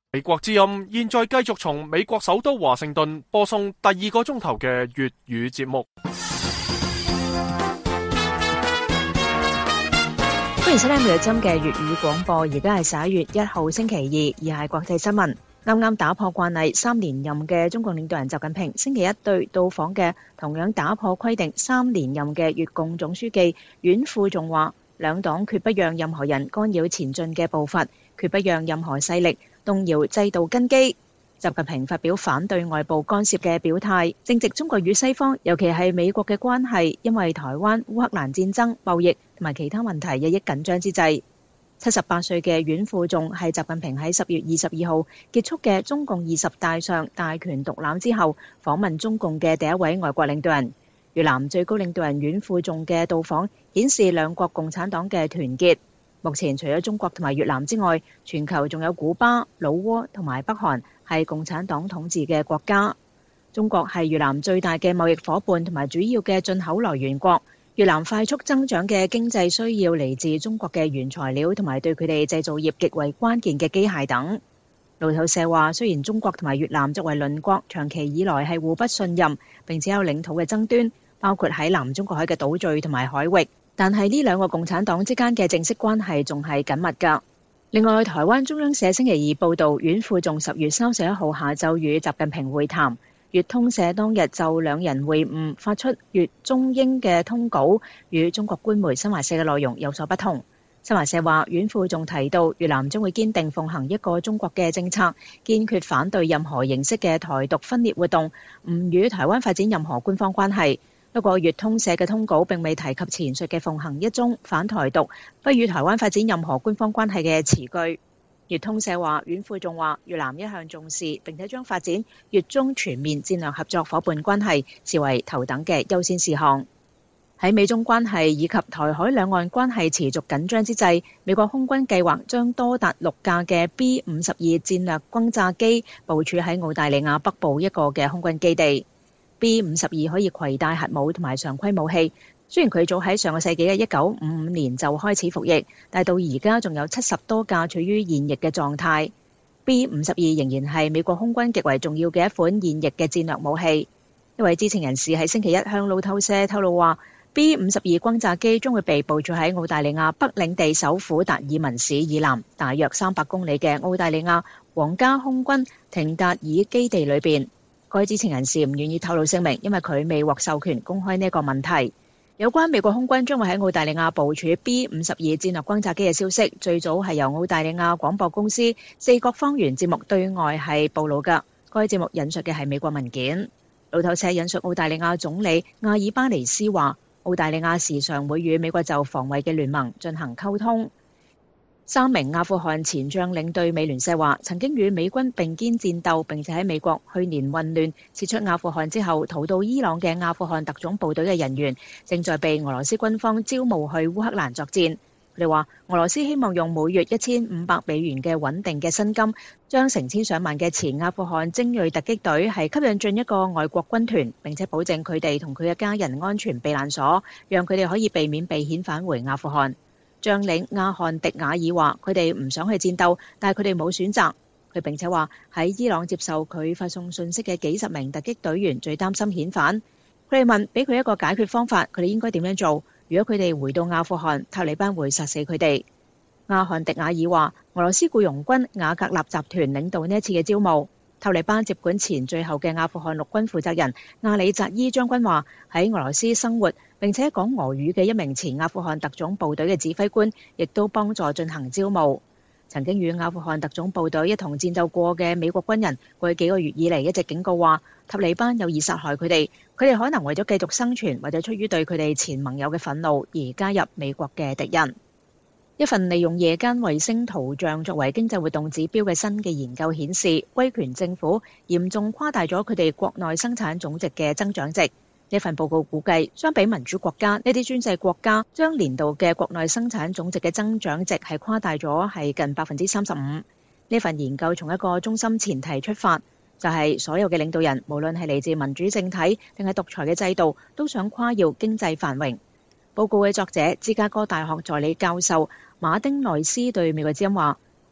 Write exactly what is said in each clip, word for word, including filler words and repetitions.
美國之音現在繼續從美國首都華盛頓播送第二個鐘頭嘅粵語節目。 歡迎收聽每日針嘅粵語廣播，而家係十一月一號星期二，而係國際新聞。啱啱打破慣例，三連任嘅中國領導人習近平星期一對到訪嘅同樣打破規定三連任嘅越共總書記阮富仲話，兩黨決不讓任何人干擾前進嘅步伐，決不讓任何勢力動搖制度根基。習近平發表反對外部干涉嘅表態，正值中國與西方，尤其係美國嘅關係，因為台灣、烏克蘭戰爭、貿易同埋其他問題日益緊張之際。七十八歲嘅阮富仲係習近平喺十月二十二號結束嘅中共二十大上大權獨攬之後訪問中共嘅第一位外國領導人。越南最高領導人阮富仲嘅到訪顯示兩國共產黨嘅團結。目前除咗中國同埋越南之外，全球仲有古巴、老撾同埋北韓係共產黨統治嘅國家。中國係越南最大嘅貿易夥伴同埋主要嘅進口來源國。越南快速增長嘅經濟需要嚟自中國嘅原材料同埋對佢哋製造業極為關鍵嘅機械等。路透社話，雖然中國同埋越南作為鄰國，長期以來係互不信任，並且有領土嘅爭端，包括喺南中國海嘅島嶼同埋海域，但係呢兩個共產黨之間嘅正式關係仲係緊密㗎。另外，台灣中央社星期二報導，阮富仲十月三十一號下晝與習近平會談。越通社當日就兩人會晤發出越中英嘅通稿，與中國官媒新華社嘅內容有所不同。新華社話，阮富仲提到越南將會堅定奉行一個中國嘅政策，堅決反對任何形式嘅台獨分裂活動，唔與台灣發展任何官方關係。不過，越通社嘅通稿並未提及前述嘅奉行一中、反台獨、不與台灣發展任何官方關係嘅詞句。越通社話，阮富仲話，越南一向重視並且將發展越中全面戰略合作夥伴關係視為頭等嘅優先事項。喺美中關係以及台海兩岸關係持續緊張之際，美國空軍計劃將多達六架嘅 B 五十二戰略轟炸機部署喺澳大利亞北部一個嘅空軍基地。B 五十二可以攜帶核武同埋常規武器。雖然佢早喺上個世紀嘅一九五五年就開始服役，但到而家仲有七十多架處於現役嘅狀態。B 五十二仍然係美國空軍極為重要嘅一款現役嘅戰略武器。一位知情人士喺星期一向路透社透露話， B 五十二轟炸機將會被部署喺澳大利亞北領地首府達爾文市以南大約三百公里嘅澳大利亞皇家空軍廷達爾基地裏邊。該知情人士唔願意透露姓名，因為佢未獲授權公開呢個問題。有關美國空軍將會喺澳大利亞部署 B 五十二戰略轟炸機嘅消息，最早係由澳大利亞廣播公司四國方圓節目對外係暴露㗎。該節目引述嘅係美國文件。路透社引述澳大利亞總理阿爾巴尼斯話，澳大利亞時常會與美國就防衛嘅聯盟進行溝通。三名阿富汗前將領對美聯社話，曾經與美軍並肩戰鬥，並且喺美國去年混亂撤出阿富汗之後逃到伊朗嘅阿富汗特種部隊嘅人員，正在被俄羅斯軍方招募去烏克蘭作戰。佢哋話，俄羅斯希望用每月一千五百美元嘅穩定嘅薪金，將成千上萬嘅前阿富汗精鋭突擊隊係吸引進一個外國軍團，並且保證佢哋同佢嘅家人安全避難所，讓佢哋可以避免被遣返回阿富汗。將領阿汗迪瓦爾話，佢哋唔想去戰鬥，但係佢哋冇選擇。佢並且話，喺伊朗接受佢發送信息嘅幾十名突擊隊員最擔心遣返。佢哋問俾佢一個解決方法，佢哋應該點樣做？如果佢哋回到阿富汗，塔利班會殺死佢哋。阿汗迪瓦爾話，俄羅斯僱傭軍瓦格納集團領導呢一次嘅招募。塔利班接管前最後嘅阿富汗陸軍負責人阿里扎伊將軍話，喺俄羅斯生活並且講俄語嘅一名前阿富汗特種部隊嘅指揮官，亦都幫助進行招募。曾經與阿富汗特種部隊一同戰鬥過嘅美國軍人，過去幾個月以嚟一直警告話，塔利班有意殺害佢哋，佢哋可能為咗繼續生存，或者出於對佢哋前盟友嘅憤怒而加入美國嘅敵人。一份利用夜間衛星圖像作為經濟活動指標嘅新嘅研究顯示，威權政府嚴重誇大咗佢哋國內生產總值嘅增長值。呢份報告估計，相比民主國家，呢啲專制國家將年度嘅國內生產總值嘅增長值係誇大咗係近百分之三十五。呢份研究從一個中心前提出發，就係所有嘅領導人，無論係嚟自民主政體定係獨裁嘅制度，都想誇耀經濟繁榮。報告嘅作者芝加哥大學助理教授馬丁內斯對美國之音話，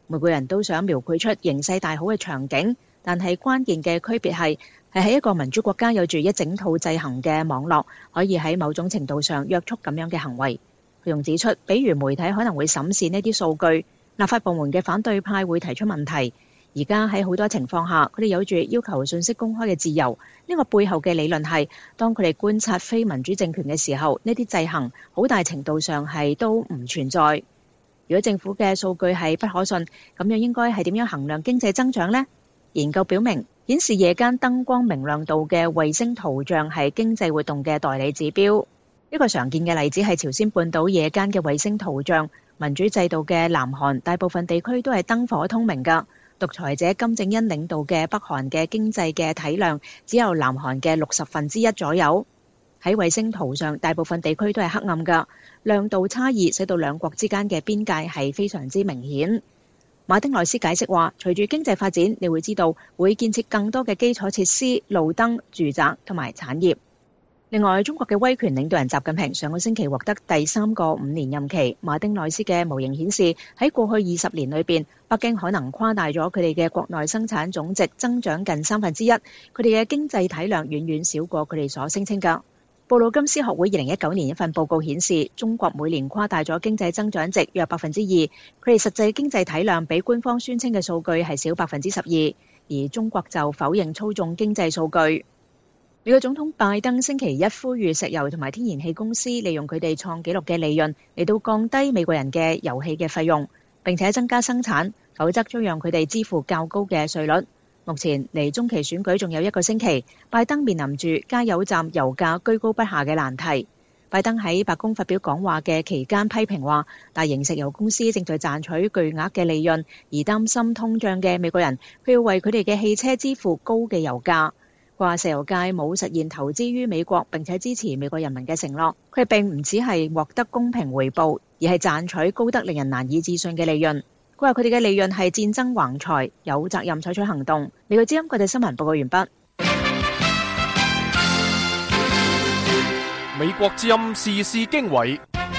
每個人都想描繪出形勢大好嘅場景，但係關鍵嘅區別係係喺一個民主國家有住一整套制衡嘅網絡，可以喺某種程度上約束咁樣嘅行為。佢仲指出，比如媒體可能會審視呢啲數據，立法部門嘅反對派會提出問題。而家喺好多情況下，佢哋有住要求信息公開嘅自由。呢個背後嘅理論係，當佢哋觀察非民主政權嘅時候，呢啲制衡好大程度上係都唔存在。如果政府嘅數據係不可信，咁樣應該係點樣衡量經濟增長呢？研究表明，顯示夜間燈光明亮度嘅衛星圖像係經濟活動嘅代理指標。一個常見嘅例子係朝鮮半島夜間嘅衛星圖像。民主制度嘅南韓大部分地區都係燈火通明㗎。獨裁者金正恩領導嘅北韓嘅經濟嘅體量只有南韓嘅六十分之一左右。喺衛星圖上，大部分地區都係黑暗㗎，亮度差異使到兩國之間嘅邊界係非常之明顯。馬丁內斯解釋話，隨住經濟發展，你會知道會建設更多嘅基礎設施、路燈、住宅同埋產業。另外，中國嘅威權領導人習近平上個星期獲得第三個五年任期。馬丁內斯嘅模型顯示，喺過去二十年裏邊，北京可能誇大咗佢哋嘅國內生產總值增長近三分之一，佢哋嘅經濟體量遠遠少過佢哋所聲稱㗎。布魯金斯學會二零一九年一份報告顯示，中國每年誇大咗經濟增長值約百分之二，佢哋實際經濟體量比官方宣稱嘅數據係少百分之十二，而中國就否認操縱經濟數據。美國總統拜登星期一呼籲石油同埋天然氣公司利用佢哋創紀錄嘅利潤嚟到降低美國人嘅油氣嘅費用，並且增加生產，否則將讓佢哋支付較高嘅稅率。目前離中期選舉仲有一個星期，拜登面臨住加油站油價居高不下嘅難題。拜登喺白宮發表講話嘅期間批評話，大型石油公司正在賺取巨額嘅利潤，而擔心通脹嘅美國人佢要為佢哋嘅汽車支付高嘅油價。話石油界冇實現投資於美國並且支持美國人民嘅承諾，佢並唔只係獲得公平回報，而係賺取高得令人難以置信嘅利潤。佢話佢哋嘅利潤係戰爭橫財，有責任採取行動。美國之音國際新聞報告完畢。 美國之音時事經緯，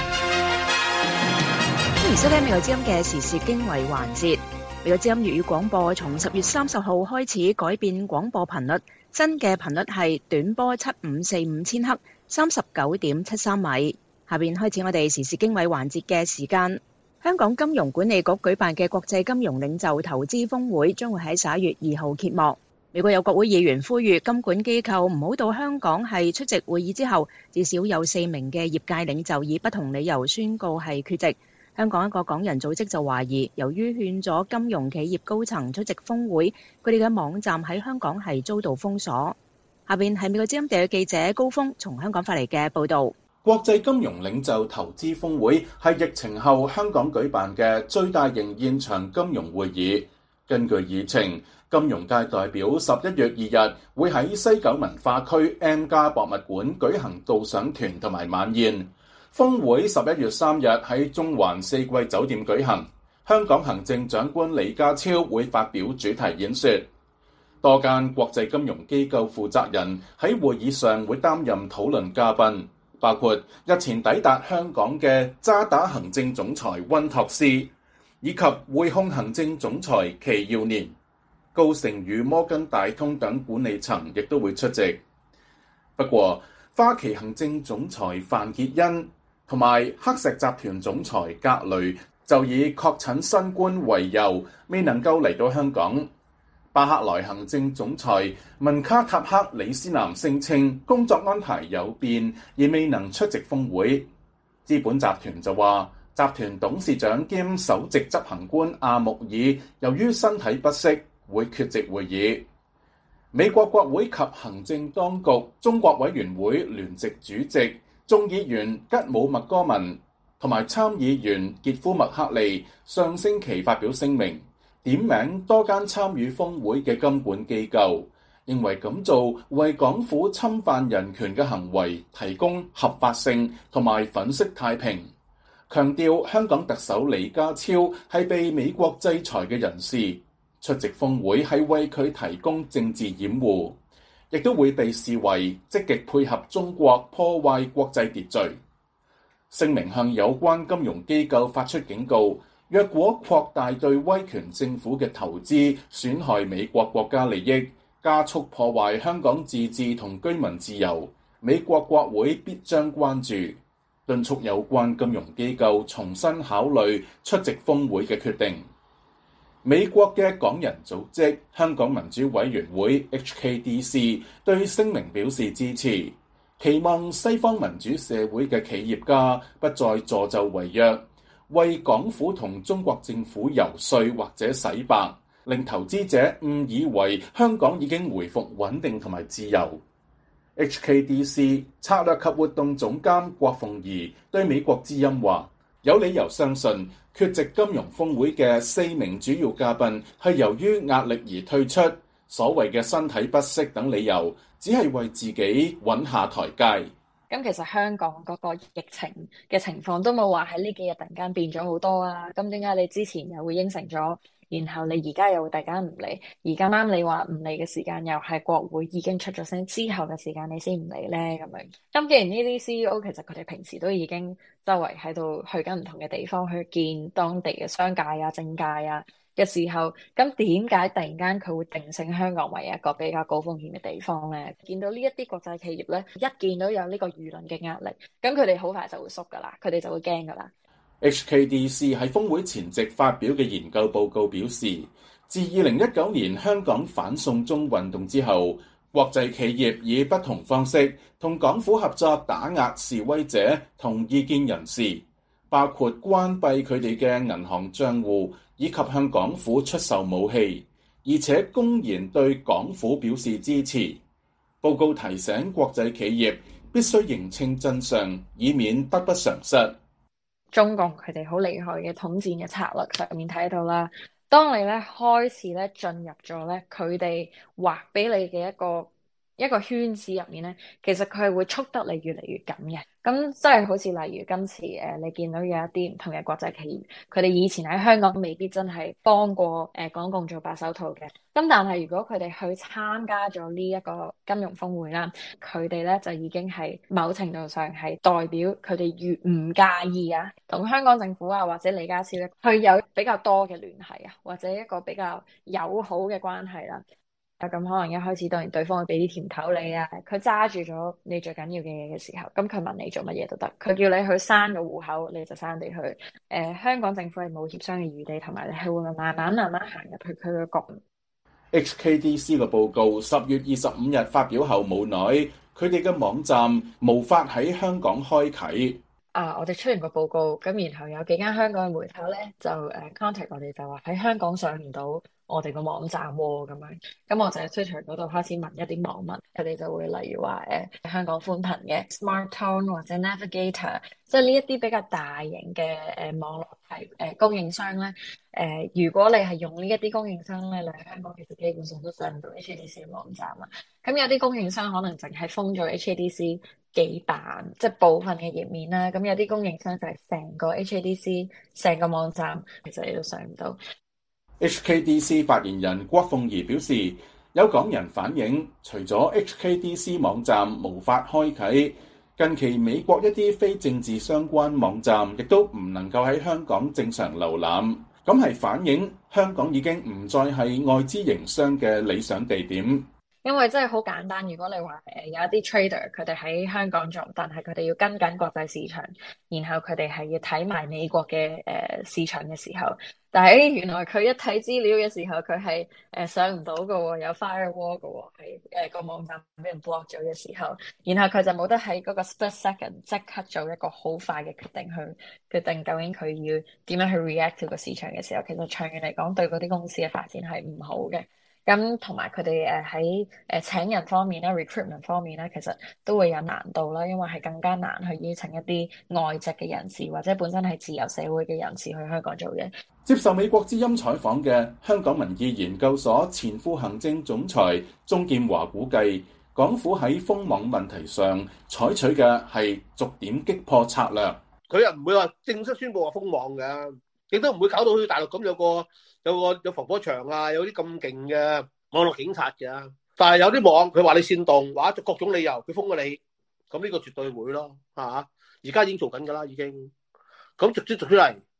歡迎收聽美國之音嘅時事經緯環節。美國之音粵語廣播從十月三十號開始改變廣播頻率，新嘅頻率係短波七五四五千赫，三十九點七三米。下邊開始我哋時事經緯環節嘅時間。香港金融管理局舉辦嘅國際金融領袖投資峰會將會喺十一月二號揭幕。美國有國會議員呼籲金管機構唔好到香港係出席會議之後，至少有四名嘅業界領袖以不同理由宣告係缺席。香港一個港人組織就懷疑，由於勸咗金融企業高層出席峰會，佢哋嘅網站喺香港係遭到封鎖。下邊係美國之音地記者高峰從香港發嚟嘅報導。 國際金融領袖投資峰會係疫情後香港舉辦嘅最大型現場金融會議。根據議程，金融界代表十一月二日會喺西九文化區 M+ 博物館舉行導賞團同埋晚宴。峰會十一月三日喺中環四季酒店舉行，香港行政長官李家超會發表主題演說。多間國際金融機構負責人喺會議上會擔任討論嘉賓，包括日前抵達香港嘅渣打行政總裁溫托斯，以及匯控行政總裁祁耀年。高盛與摩根大通等管理層亦都會出席。不過，花旗行政總裁范潔恩同埋黑石集團總裁格雷就以確診新冠為由，未能夠嚟到香港。巴克萊行政總裁文卡塔克里斯南聲稱工作安排有變，而未能出席峰會。資本集團就話，集團董事長兼首席執行官阿穆爾由於身體不適，會缺席會議。美國國會及行政當局中國委員會聯席主席眾議員吉姆麥哥文同埋參議員傑夫麥克利上星期發表聲明，點名多間參與峰會嘅金管機構，認為咁做為港府侵犯人權嘅行為提供合法性同埋粉飾太平，強調香港特首李家超係被美國制裁嘅人士，出席峰會係為佢提供政治掩護，亦都會被視為積極配合中國破壞國際秩序。聲明向有關金融機構發出警告， 若果擴大對威權政府嘅投資，損害美國國家利益，加速破壞香港自治同居民自由，美國國會必將關注，敦促有關金融機構重新考慮出席峰會嘅決定。美國嘅港人組織香港民主委員會 H K D C 對聲明表示支持，期望西方民主社會嘅企業家不再助紂為虐，為港府同中國政府游說或者洗白，令投資者誤以為香港已經回復穩定同埋自由。H K D C 策略及活動總監郭鳳儀對美國之音話：有理由相信缺席金融峰會嘅四名主要嘉賓係由於壓力而退出，所謂嘅身體不適等理由，只係為自己揾下台階。 咁其實香港嗰個疫情嘅情況都冇話喺呢幾日突然間變咗好多啊！咁點解你之前又會應承咗，然後你而家又會突然間唔嚟？而家啱你話唔嚟嘅時間，又係國會已經出咗聲之後嘅時間，你先唔嚟咧咁樣。咁既然呢啲 C E O 其實佢哋平時都已經周圍喺度去緊唔同嘅地方去見當地嘅商界啊、政界啊嘅時候，咁點解突然間佢會定性香港為一個比較高風險嘅地方咧？見到呢一啲國際企業咧，一見到有呢個輿論嘅壓力，咁佢哋好快就會縮噶啦，佢哋就會驚噶啦。 H K D C 喺峰會前夕發表嘅研究報告表示，自二零一九年香港反送中運動之後，國際企業以不同方式同港府合作打壓示威者同異見人士，包括關閉佢哋嘅銀行帳戶，以及向港府出售武器，而且公然對港府表示支持。報告提醒國際企業必須認清真相，以免得不償失。 中共佢哋好厲害嘅統戰嘅策略上面睇到啦，當你咧開始咧進入咗咧佢哋劃俾你嘅一個一個圈子入面咧，其實佢係會束得你越嚟越緊嘅。咁即係好似例如今次誒、呃，你見到有一啲唔同嘅國際企業，佢哋以前喺香港未必真係幫過誒、呃、港共做白手套嘅。咁但係如果佢哋去參加咗呢一個金融峰會啦，佢哋咧就已經係某程度上係代表佢哋越唔介意啊，同香港政府啊或者李家超咧去有比較多嘅聯繫啊，或者一個比較友好嘅關係啦。咁可能一開始當然對方會俾啲甜頭你啊，佢揸住咗你最緊要嘅嘢嘅時候，咁佢問你做乜嘢都得，佢叫你去刪個戶口，你就刪地去。誒、呃，香港政府係冇協商嘅餘地，同埋你係會慢慢慢慢行入去佢個局。 H K D C 嘅報告十月二十五日發表後冇耐，佢哋嘅網站無法喺香港開啟。 啊！我哋出完個報告，咁然後有幾間香港嘅媒體咧就誒 contact 我哋，就話喺香港上唔到我哋個網站喎，咁樣。咁我就喺 Twitter 嗰度開始問一啲網民，佢哋就會例如話誒、呃、香港寬頻嘅 SmarTone 或者 Navigator，即係呢一啲比較大型嘅誒、呃、網絡係誒供應商咧。誒、呃，如果你係用呢一啲供應商咧，你喺香港其實基本上都上唔到 H K D C 嘅網站啦。咁有啲供應商可能淨係封咗 H K D C 幾版，即係部分嘅頁面啦。咁有啲供應商就係成個 H K D C 成個網站，其實你都上唔到。 H K D C 發言人郭鳳儀表示，有港人反映，除咗 H K D C 網站無法開啟，近期美國一啲非政治相關網站亦都唔能夠喺香港正常瀏覽。咁係反映香港已經唔再係外資營商嘅理想地點。 因為真係好簡單，如果你話誒有一啲 trader 佢哋喺香港做，但係佢哋要跟緊國際市場，然後佢哋係要睇埋美國嘅誒、呃、市場嘅時候，但係原來佢一睇資料嘅時候，佢係誒上唔到嘅喎，有 firewall 嘅喎，係誒個網站俾人 block 咗嘅時候，然後佢就冇得喺嗰個 split second 即刻做一個好快嘅決定去決定究竟佢要點樣去 react to 個市場嘅時候，其實長遠嚟講對嗰啲公司嘅發展係唔好嘅。咁同埋佢哋誒喺誒請人方面咧 recruitment 方面咧，其實都會有難度啦，因為係更加難去邀請一啲外籍嘅人士或者本身係自由社會嘅人士去香港做嘢。 接受美國之音採訪嘅香港民意研究所前副行政總裁鍾劍華估計，港府喺封網問題上採取嘅係逐點擊破策略。 佢又唔會話正式宣佈話封網嘅，亦都唔會搞到好似大陸咁有個有個有防火牆啊，有啲咁勁嘅網絡警察嘅。但係有啲網佢話你煽動，或者各種理由佢封咗你，咁呢個絕對會咯，嚇！而家已經做緊㗎啦，已經咁逐啲逐出嚟，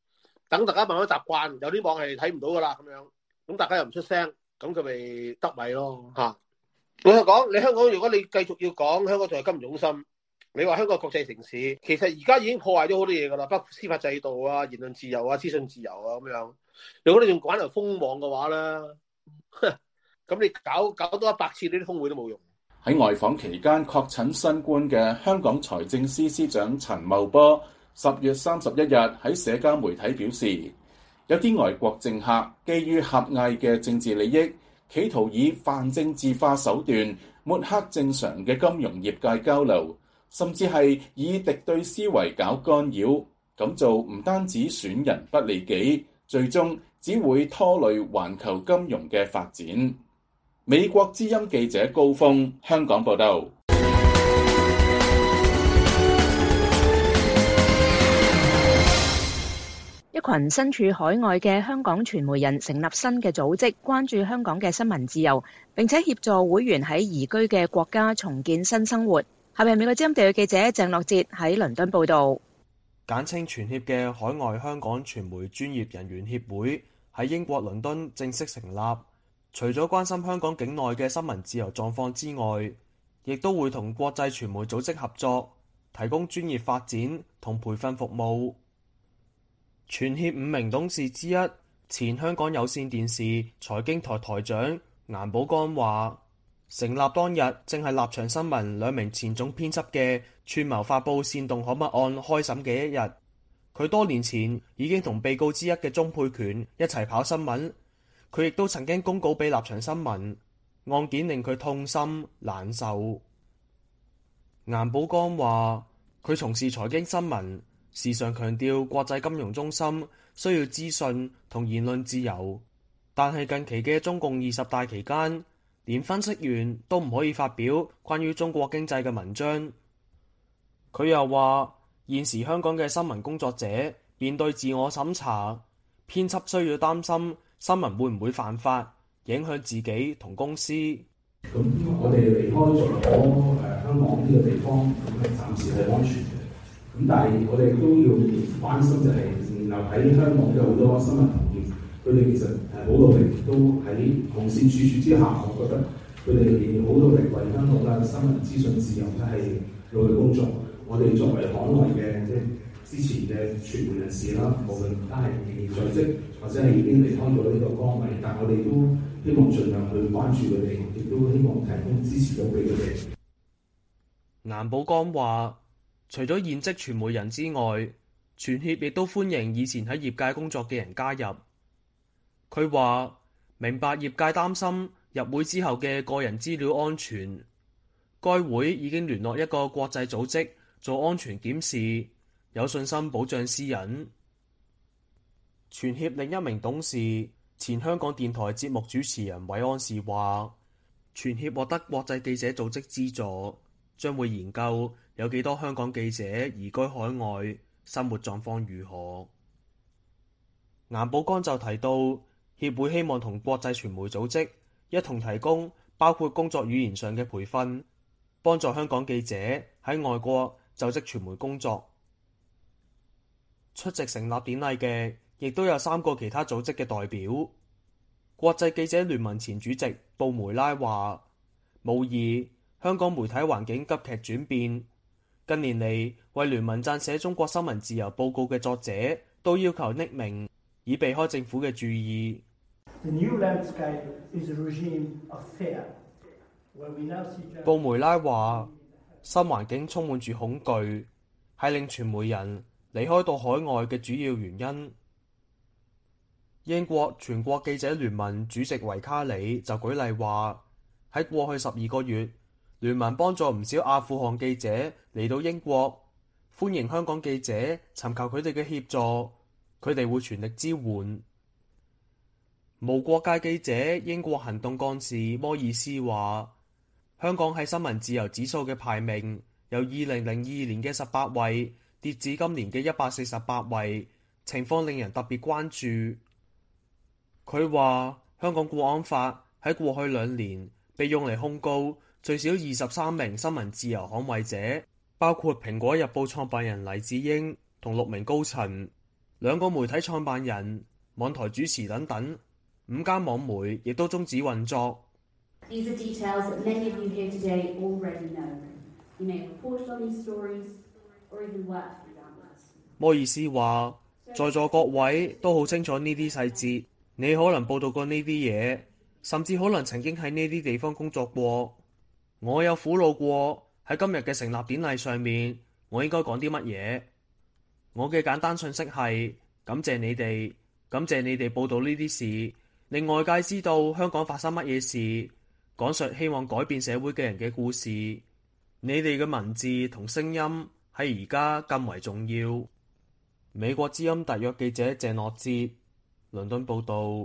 等大家慢慢習慣，有啲網係睇唔到噶啦咁樣，咁大家又唔出聲，咁佢咪得米咯嚇。老實講，你香港如果你繼續要講香港仲係金融中心，你話香港國際城市，其實而家已經破壞咗好多嘢噶啦，包括司法制度啊、言論自由啊、資訊自由啊咁樣。如果你仲玩嚟封網嘅話咧，咁你搞搞多一百次呢啲峰會都冇用。 喺外訪期間確診新冠嘅香港財政司司長陳茂波，十月三十一日喺社交媒體表示，有啲外國政客基於狹隘嘅政治利益，企圖以泛政治化手段抹黑正常嘅金融業界交流，甚至係以敵對思維搞干擾。咁做唔單止損人不利己，最終只會拖累環球金融嘅發展。美國之音記者高峰，香港報道。 一群身處海外嘅香港傳媒人成立新嘅組織，關注香港嘅新聞自由，並且協助會員喺移居嘅國家重建新生活。下面係美國之音地區記者鄭樂哲喺倫敦報道。 簡稱傳協嘅海外香港傳媒專業人員協會喺英國倫敦正式成立。除咗關心香港境內嘅新聞自由狀況之外，亦都會同國際傳媒組織合作，提供專業發展同培訓服務。傳協五名董事之一、前香港有線電視財經台台長顏寶剛話，成立當日正係立場新聞兩名前總編輯嘅串謀發布煽動刊物案開審嘅一日。佢多年前已經同被告之一嘅鍾沛權一齊跑新聞，佢亦都曾經公稿俾立場新聞，案件令佢痛心難受。顏寶剛話，佢從事財經新聞，時常強調國際金融中心需要資訊同言論自由，但係近期嘅中共二十大期間，連分析員都唔可以發表關於中國經濟嘅文章。佢又話，現時香港嘅新聞工作者面對自我審查，編輯需要擔心新聞會唔會犯法，影響自己同公司。 咁我哋離開咗誒香港呢個地方，咁係暫時係安全嘅。咁但係我哋都要關心就係、是，然後喺香港有好多新聞同業，佢哋其實係好努力，都喺紅線處處之下，我覺得佢哋仍然好努力為香港嘅新聞資訊自由咧係努力工作。我哋作為海外嘅即係之前嘅傳媒人士啦，無論而家係仍然在職或者係已經離開咗呢個崗位，但我哋都希望盡量去關注佢哋，亦都希望提供支持到俾佢哋。 顏寶剛話，除咗現職傳媒人之外，傳協亦都歡迎以前喺業界工作嘅人加入。佢話明白業界擔心入會之後嘅個人資料安全，該會已經聯絡一個國際組織做安全檢視，有信心保障私隱。傳協另一名董事、前香港電台節目主持人韋安士話，傳協獲得國際記者組織資助，將會研究有幾多香港記者移居海外，生活狀況如何。顏寶剛就提到，協會希望同國際傳媒組織一同提供包括工作語言上嘅培訓，幫助香港記者喺外國就職傳媒工作。出席成立典禮嘅亦都有三個其他組織嘅代表。國際記者聯盟前主席布梅拉話，無疑香港媒體環境急劇轉變，近年嚟為聯盟撰寫中國新聞自由報告嘅作者都要求匿名，以避開政府嘅注意。布梅拉話，新環境充滿住恐懼，係令傳媒人離開到海外嘅主要原因。英國全國記者聯盟主席維卡里就舉例話，喺過去十二個月，聯盟幫助唔少阿富汗記者嚟到英國，歡迎香港記者尋求佢哋嘅協助，佢哋會全力支援。無國界記者英國行動幹事摩爾斯話，香港喺新聞自由指數嘅排名由二零零二年嘅十八位跌至今年嘅一百四十八位，情況令人特別關注。佢話香港國安法喺過去兩年被用嚟控告最少二十三名新聞自由捍衛者，包括蘋果日報創辦人黎智英同六名高層。 兩個媒體創辦人、網台主持等等，五間網媒亦都終止運作。摩爾斯話：在座各位都好清楚呢啲細節，你可能報道過呢啲嘢，甚至可能曾經喺呢啲地方工作過。我有苦惱過喺今日嘅成立典禮上面，我應該講啲乜嘢？我嘅簡單訊息係感謝你哋，感謝你哋報道呢啲事，令外界知道香港發生乜嘢事，講述希望改變社會嘅人嘅故事。你哋嘅文字同聲音喺而家更為重要。美國之音特約記者鄭樂哲，倫敦報道。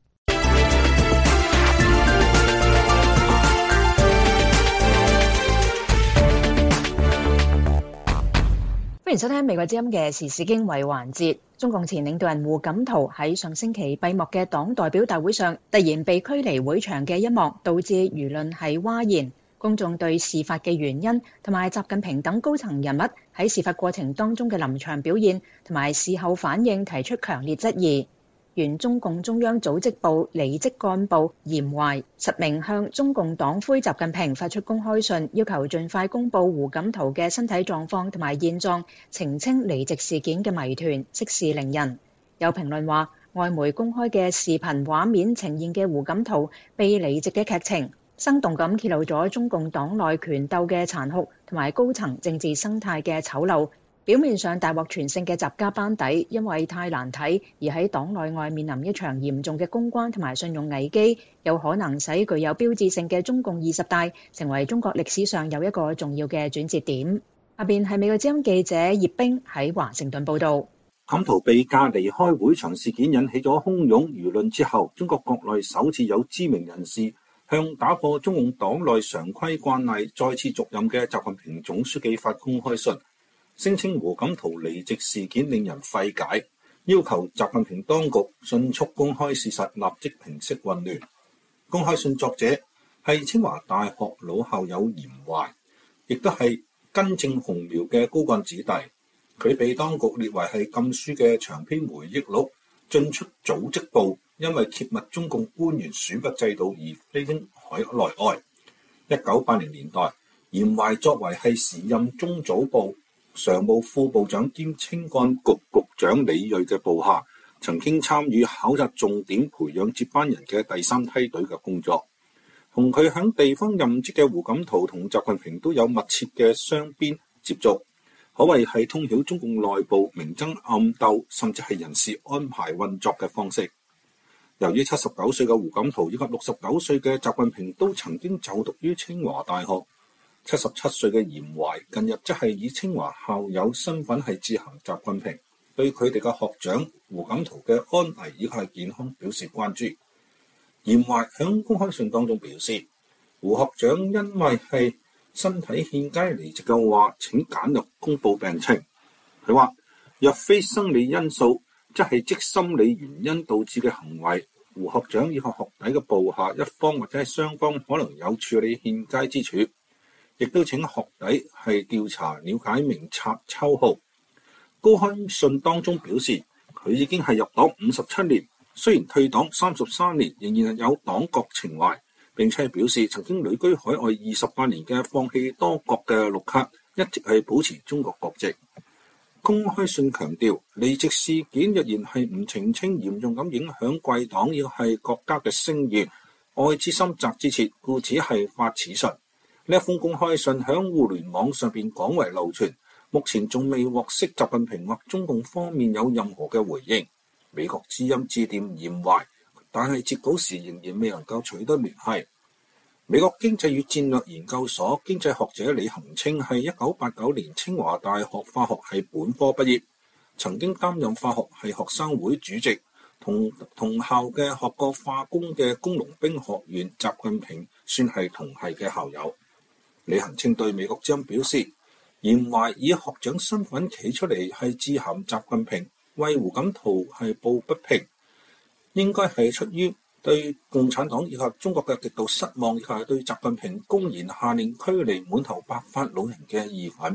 歡迎收聽美國之音嘅時事經緯環節。中共前領導人胡錦濤喺上星期閉幕嘅黨代表大會上，突然被驅離會場嘅一幕，導致輿論係譁然。公眾對事發嘅原因同埋習近平等高層人物喺事發過程當中嘅臨場表現同埋事後反應提出強烈質疑。原中共中央組織部離職幹部嚴懷實名向中共黨魁習近平發出公開信，要求盡快公佈胡錦濤嘅身體狀況同埋現狀，澄清離職事件嘅謎團，息事寧人。有評論話，外媒公開嘅視頻畫面呈現嘅胡錦濤被離職嘅劇情，生動咁揭露咗中共黨內權鬥嘅殘酷同埋高層政治生態嘅醜陋。表面上大獲全勝嘅習家班底，因為太難睇而喺黨內外面臨一場嚴重嘅公關同埋信用危機，有可能使具有標誌性嘅中共二十大成為中國歷史上有一個重要嘅轉折點。下邊係美國之音記者葉冰喺華盛頓報道。 錦濤被架離開會場事件引起咗洶湧輿論之後，中國國內首次有知名人士向打破中共黨內常規慣例再次續任嘅習近平總書記發公開信，聲稱胡錦濤離職事件令人費解，要求習近平當局迅速公開事實，立即平息混亂。公開信作者係清華大學老校友嚴懷，亦都係根正洪苗嘅高幹子弟。佢被當局列為係禁書嘅長篇回憶錄《進出組織部》，因為揭密中共官員選拔制度而飛經海內外。一九八零年代，嚴懷作為係時任中組部常務副部長兼青幹局局長李銳嘅部下，曾經參與考察重點培養接班人嘅第三梯隊嘅工作。同佢響地方任職嘅胡錦濤同習近平都有密切嘅雙邊接觸，可謂係通曉中共內部明爭暗鬥，甚至係人事安排運作嘅方式。由於七十九歲嘅胡錦濤以及六十九歲嘅習近平都曾經就讀於清華大學，七十七歲嘅嚴懷近日則係以清華校友身份係致函習近平，對佢哋嘅學長胡錦濤嘅安危以及係健康表示關注。嚴懷響公開信當中表示，胡學長因為係身體欠佳離職嘅話，請簡略公佈病情。佢話，若非生理因素，即係即心理原因導致嘅行為，胡學長以及學弟嘅部下一方或者係雙方可能有處理欠佳之處，亦都請學弟係調查了解明察秋毫。公開信當中表示，佢已經係入黨五十七年，雖然退黨三十三年，仍然係有黨國情懷。並且表示曾經旅居海外二十八年嘅放棄多國嘅綠卡，一直係保持中國國籍。公開信強調，離職事件若然係唔澄清，嚴重咁影響貴黨亦係國家嘅聲譽，愛之深責之切，故此係發此信。呢一封公開信響互聯網上邊廣為流傳，目前仲未獲悉習近平或中共方面有任何嘅回應。美國之音致電嚴懷，但係截稿時仍然未能夠取得聯繫。美國經濟與戰略研究所經濟學者李恒清係一九八九年清華大學化學系本科畢業，曾經擔任化學系學生會主席，同同校嘅學過化工嘅工農兵學院習近平算係同系嘅校友。李恒清對美國之音表示，嚴懷以學長身份企出嚟係致函習近平，為胡錦濤係抱不平，應該係出於對共產黨以及中國嘅極度失望，以及係對習近平公然下令驅離滿頭白髮老人嘅義憤。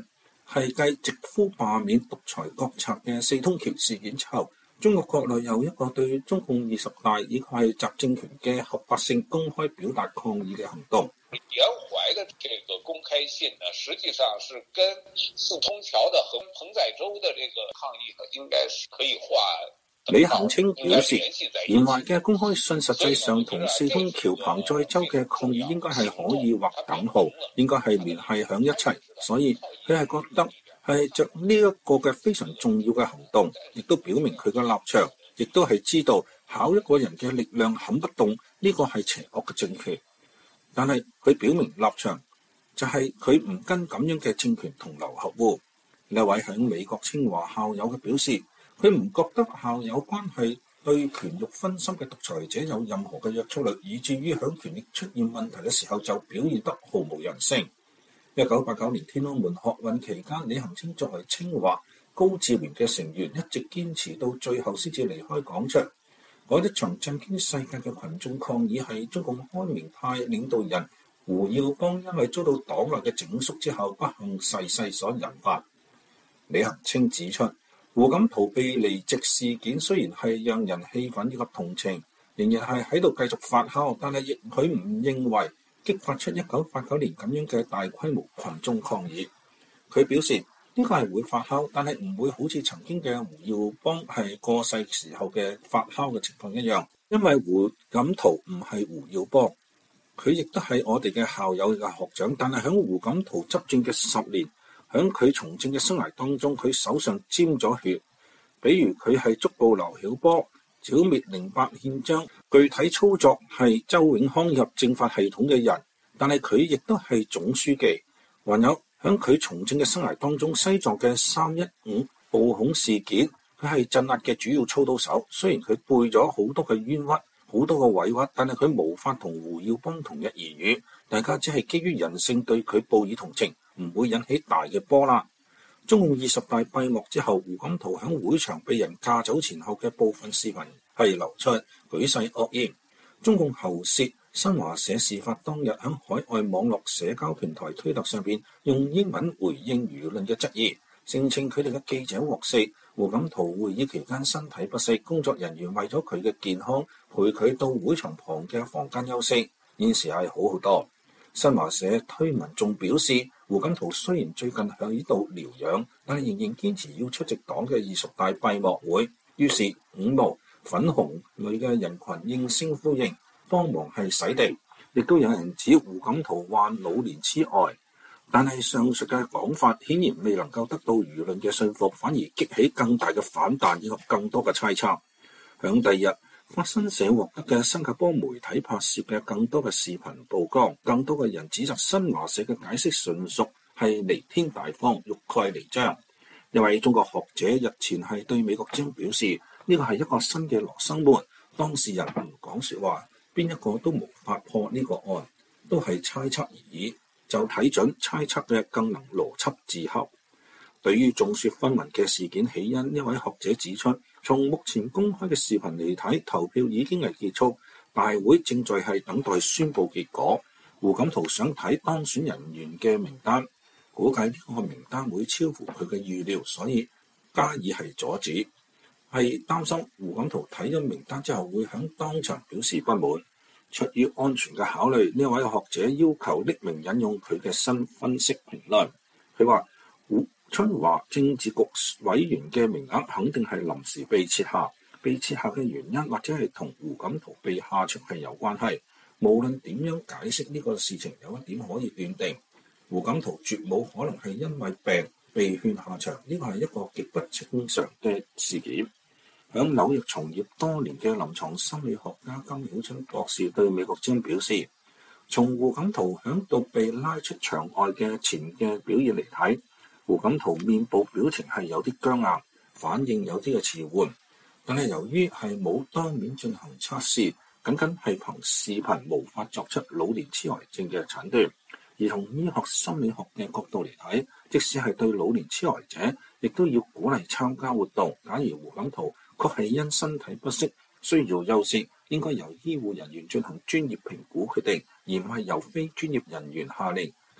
係繼直呼罷免獨裁國策嘅四通橋事件之後，中國國內又一個對中共二十大以及係習政權嘅合法性公開表達抗議嘅行動。 緬懷的這個公開信呢，實際上是跟四通橋的和彭載舟的這個抗議呢，應該是可以劃。 李恒清表示，緬懷嘅公開信實際上同四通橋彭載舟嘅抗議應該係可以劃等號，應該係聯繫響一齊，所以佢係覺得係着呢一個嘅非常重要嘅行動，亦都表明佢嘅立場，亦都係知道考一個人嘅力量撼不動呢個係邪惡嘅政權。但係佢表明立場就係佢唔跟咁樣嘅政權同流合污。呢位喺美國清華校友嘅表示，佢唔覺得校友關係對權慾分心嘅獨裁者有任何嘅約束力，以至於響權力出現問題嘅時候就表現得毫無人性。一九八九年天安門學運期間，李恒清作為清華高智聯嘅成員，一直堅持到最後先至離開廣場。嗰一場震驚世界嘅群眾抗議係中共開明派領導人胡耀邦因為遭到黨內嘅整肅之後不幸逝世所引發。李恒清指出，胡錦濤被離席事件雖然係讓人氣憤以及同情，仍然係喺度繼續發酵，但係亦佢唔認為激發出一九八九年咁樣嘅大規模群眾抗議。佢表示呢個係會發酵，但係唔會好似曾經嘅胡耀邦係過世時候嘅發酵嘅情況一樣，因為胡錦濤唔係胡耀邦，佢亦都係我哋嘅校友嘅學長，但係喺胡錦濤執政嘅十年，喺佢從政嘅生涯當中，佢手上沾咗血，比如佢係捉捕劉曉波、剿滅零八憲章，具體操作係周永康入政法系統嘅人，但係佢亦都係總書記，還有喺佢從政嘅生涯當中，西藏嘅三一五暴恐事件，佢係鎮壓嘅主要操刀手。雖然佢背咗好多嘅冤屈，好多個委屈，但係佢無法同胡耀邦同日而語，大家只係基於人性對佢報以同情，唔會引起大嘅波瀾。中共二十大閉幕之後，胡錦濤喺會場被人架走前後嘅部分視頻係流出，舉世愕然。中共喉舌新華社事發當日喺海外網絡社交平台推特上邊用英文回應輿論嘅質疑，聲稱佢哋嘅記者獲悉胡錦濤會議期間身體不適，工作人員為咗佢嘅健康陪佢到會場旁嘅房間休息，現時係好好多。新華社推文仲表示，胡錦濤雖然最近喺度療養，但係仍然堅持要出席黨嘅二十大閉幕會。於是五毛粉紅類嘅人群應聲呼應，幫忙係洗地。亦都有人指胡錦濤患老年痴呆，但係上述嘅講法顯然未能夠得到輿論嘅信服，反而激起更大嘅反彈以及更多嘅猜測。響第二日，法新社獲得嘅新加坡媒體拍攝嘅更多嘅視頻曝光，更多嘅人指責新華社嘅解釋純屬係彌天大謊，欲蓋彌彰。一位中國學者日前係對美國之音表示，呢個係一個新嘅羅生門，當事人唔講說話，邊一個都無法破呢個案，都係猜測而已，就睇準猜測嘅更能邏輯自洽。對於眾說紛紜嘅事件起因，呢位學者指出，從目前公開嘅視頻嚟睇，投票已經係結束，大會正在係等待宣佈結果。胡錦濤想睇當選人員嘅名單，估計呢個名單會超乎佢嘅預料，所以加以係阻止。係擔心胡錦濤睇咗名單之後會響當場表示不滿。出於安全嘅考慮，呢位學者要求匿名引用佢嘅新分析評論。佢話胡春華政治局委員嘅名額肯定係臨時被撤下，被撤下嘅原因或者係同胡錦濤被下場係有關係。無論點樣解釋呢個事情，有一點可以斷定，胡錦濤絕冇可能係因為病被勸下場，呢個係一個極不正常嘅事件。響紐約從業多年嘅臨床心理學家金曉春博士對美國之音表示，從胡錦濤響度被拉出場外嘅前嘅表現嚟睇，胡錦濤面部表情係有啲僵硬，反應有啲嘅遲緩，但係由於係冇當面進行測試，僅僅係憑視頻無法作出老年痴呆症嘅診斷。而從醫學心理學嘅角度嚟睇，即使係對老年痴呆者，亦都要鼓勵參加活動。假如胡錦濤確係因身體不適需要休息，應該由醫護人員進行專業評估決定，而唔係由非專業人員下令。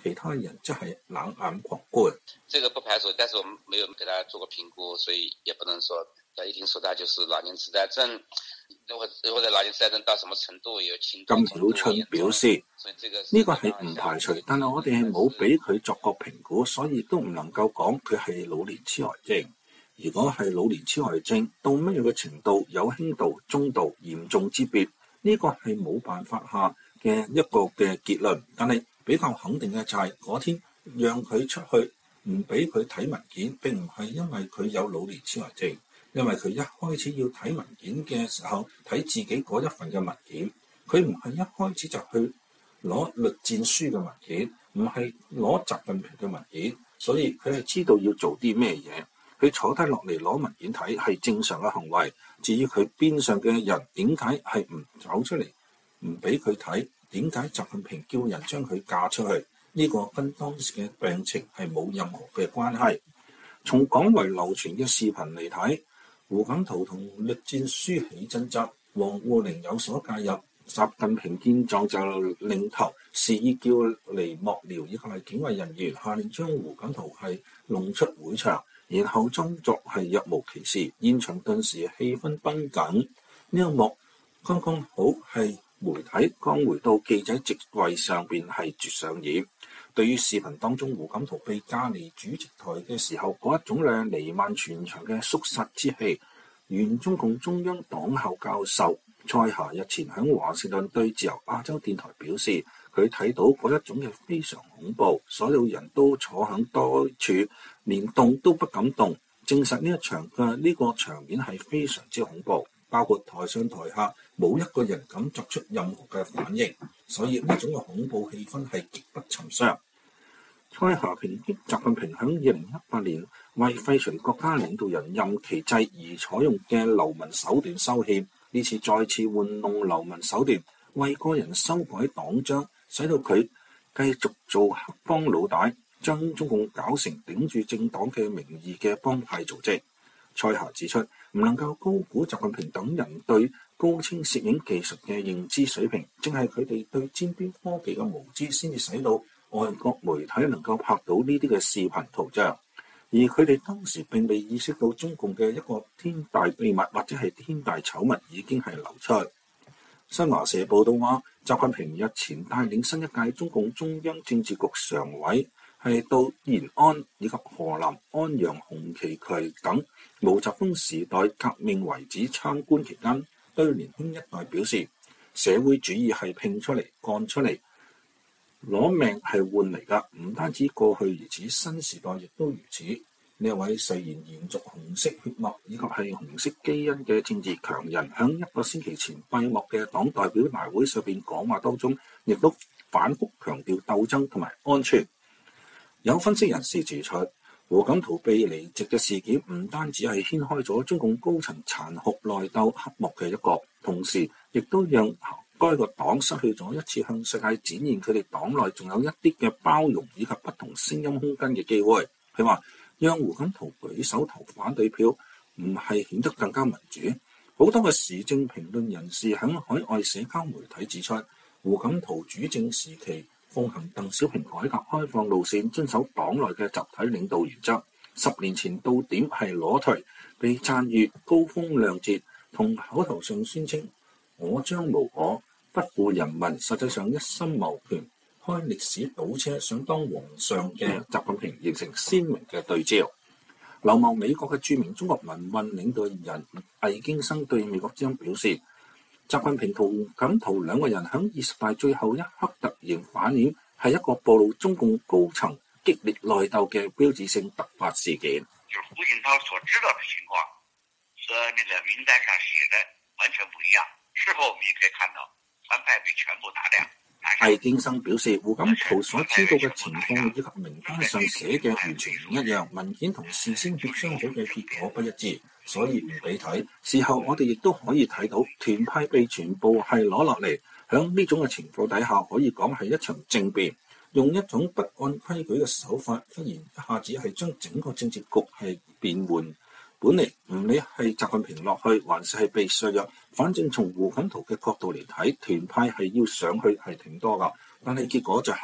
其他人則係冷眼旁觀。 這個不排除，但是我們沒有給他做過評估，所以也不能說一定說他就是老年痴呆症，或或者老年痴呆症到什麼程度有輕重程度。 金曉春表示，呢個係唔排除，但係我哋係冇俾佢作過評估，所以都唔能夠講佢係老年痴呆症。如果係老年痴呆症，到乜嘢嘅程度有輕度、中度、嚴重之別，呢個係冇辦法下嘅一個嘅結論。但係比較肯定嘅就係嗰天讓佢出去唔俾佢睇文件，並唔係因為佢有老年痴呆症，因為佢一開始要睇文件嘅時候睇自己嗰一份嘅文件，佢唔係一開始就去攞栗戰書嘅文件，唔係攞習近平嘅文件，所以佢係知道要做啲咩嘢。佢坐低落嚟攞文件睇係正常嘅行為。至於佢邊上嘅人點解係唔走出嚟唔俾佢睇，點解習近平叫人將佢嫁出去？呢個跟當時嘅病情係冇任何嘅關係。從廣為流傳嘅視頻嚟睇，胡錦濤同栗戰書起爭執，王滬寧有所介入，習近平見狀就領頭示意叫嚟幕僚以及係警衛人員，下令將胡錦濤係弄出會場，然後裝作係若無其事，現場頓時氣氛繃緊。呢一幕剛剛好係媒體剛回到記者席位上邊係絕上演。對於視頻當中胡錦濤被架離主席台嘅時候嗰一種咧彌漫全場嘅肅殺之氣，原中共中央黨校教授蔡霞日前喺華盛頓對自由亞洲電台表示，佢睇到嗰一種嘅非常恐怖，所有人都坐喺多處，連動都不敢動，證實呢一場嘅呢個場面係非常之恐怖，包括台上台下冇一個人敢作出任何嘅反應，所以呢種嘅恐怖氣氛係極不尋常。蔡霞抨擊習近平喺二零一八年為廢除國家領導人任期制而採用嘅流氓手段修憲，呢次再次玩弄流氓手段，為個人修改黨章，使到佢繼續做黑幫老大，將中共搞成頂住政黨嘅名義嘅幫派組織。蔡霞指出，唔能夠高估習近平等人對高清攝影技術嘅認知水平，正係佢哋對尖端科技嘅無知，先至使到外國媒體能夠拍到呢啲嘅視頻圖像，而佢哋當時並未意識到中共嘅一個天大秘密或者係天大醜聞已經係流出。新華社報道話，習近平日前帶領新一屆中共中央政治局常委係到延安以及河南安陽紅旗渠等毛澤東時代革命遺址參觀期間，對年輕一代表示，社會主義係拼出嚟幹出嚟，攞命係換嚟㗎，唔單止過去如此，新時代亦都如此。呢一位誓言延續紅色血脈以及係紅色基因嘅政治強人，響一個星期前閉幕嘅黨代表大會上邊講話當中，亦都反覆強調鬥爭同埋安全。有分析人士指出，胡錦濤被離席嘅事件唔單止係掀開咗中共高層殘酷內鬥黑幕嘅一個，同時亦都讓該個黨失去咗一次向世界展現佢哋黨內仲有一啲嘅包容以及不同聲音空間嘅機會。佢話讓胡錦濤舉手投反對票，唔係顯得更加民主。好多嘅時政評論人士喺海外社交媒體指出，胡錦濤主政時期奉行鄧小平改革開放路線，遵守黨內嘅集體領導原則。十年前到點係裸退，被讚譽高風亮節，同口頭上宣稱我將無我，不負人民，實際上一心謀權，開歷史倒車想當皇上嘅習近平形成鮮明嘅對照。流亡美國嘅著名中國民運領導人魏京生對美國之音表示，習近平同胡錦濤兩個人喺二十大最後一刻突然反臉，係一個暴露中共高層激烈內鬥嘅標誌性突發事件。 就是胡錦濤所知道的情況和那個名單上寫的完全不一樣。事後我們也可以看到，團派被全部打掉。 魏京生表示，胡錦濤所知道嘅情況以及名單上寫嘅完全唔一樣，文件同事先協商好嘅結果不一致，所以唔俾睇。事後我哋亦都可以睇到，團派被全部係攞落嚟。響呢種嘅情況底下，可以講係一場政變，用一種不按規矩嘅手法，忽然一下子係將整個政治局係變換。本嚟唔理係習近平落去，還是係被削弱，反正從胡錦濤嘅角度嚟睇，團派係要上去係挺多噶，但係結果就係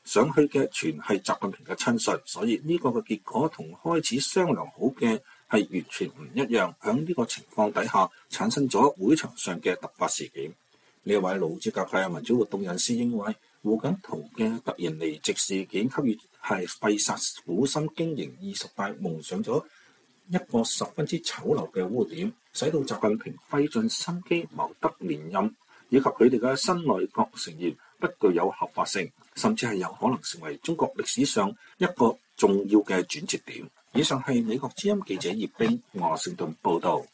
想去嘅全係習近平嘅親信，所以呢個嘅結果同開始商量好嘅係完全唔一樣。喺呢個情況底下，產生咗會場上嘅突發事件。呢位勞資格界民主活動人士認為，胡錦濤嘅突然離席事件給予係費煞苦心經營二十大蒙上咗一個十分之醜陋嘅污點，使到習近平費盡心機謀得連任，以及佢哋嘅新內閣成員不具有合法性，甚至係有可能成為中國歷史上一個重要嘅轉折點。以上係美國之音記者葉冰華盛頓報道。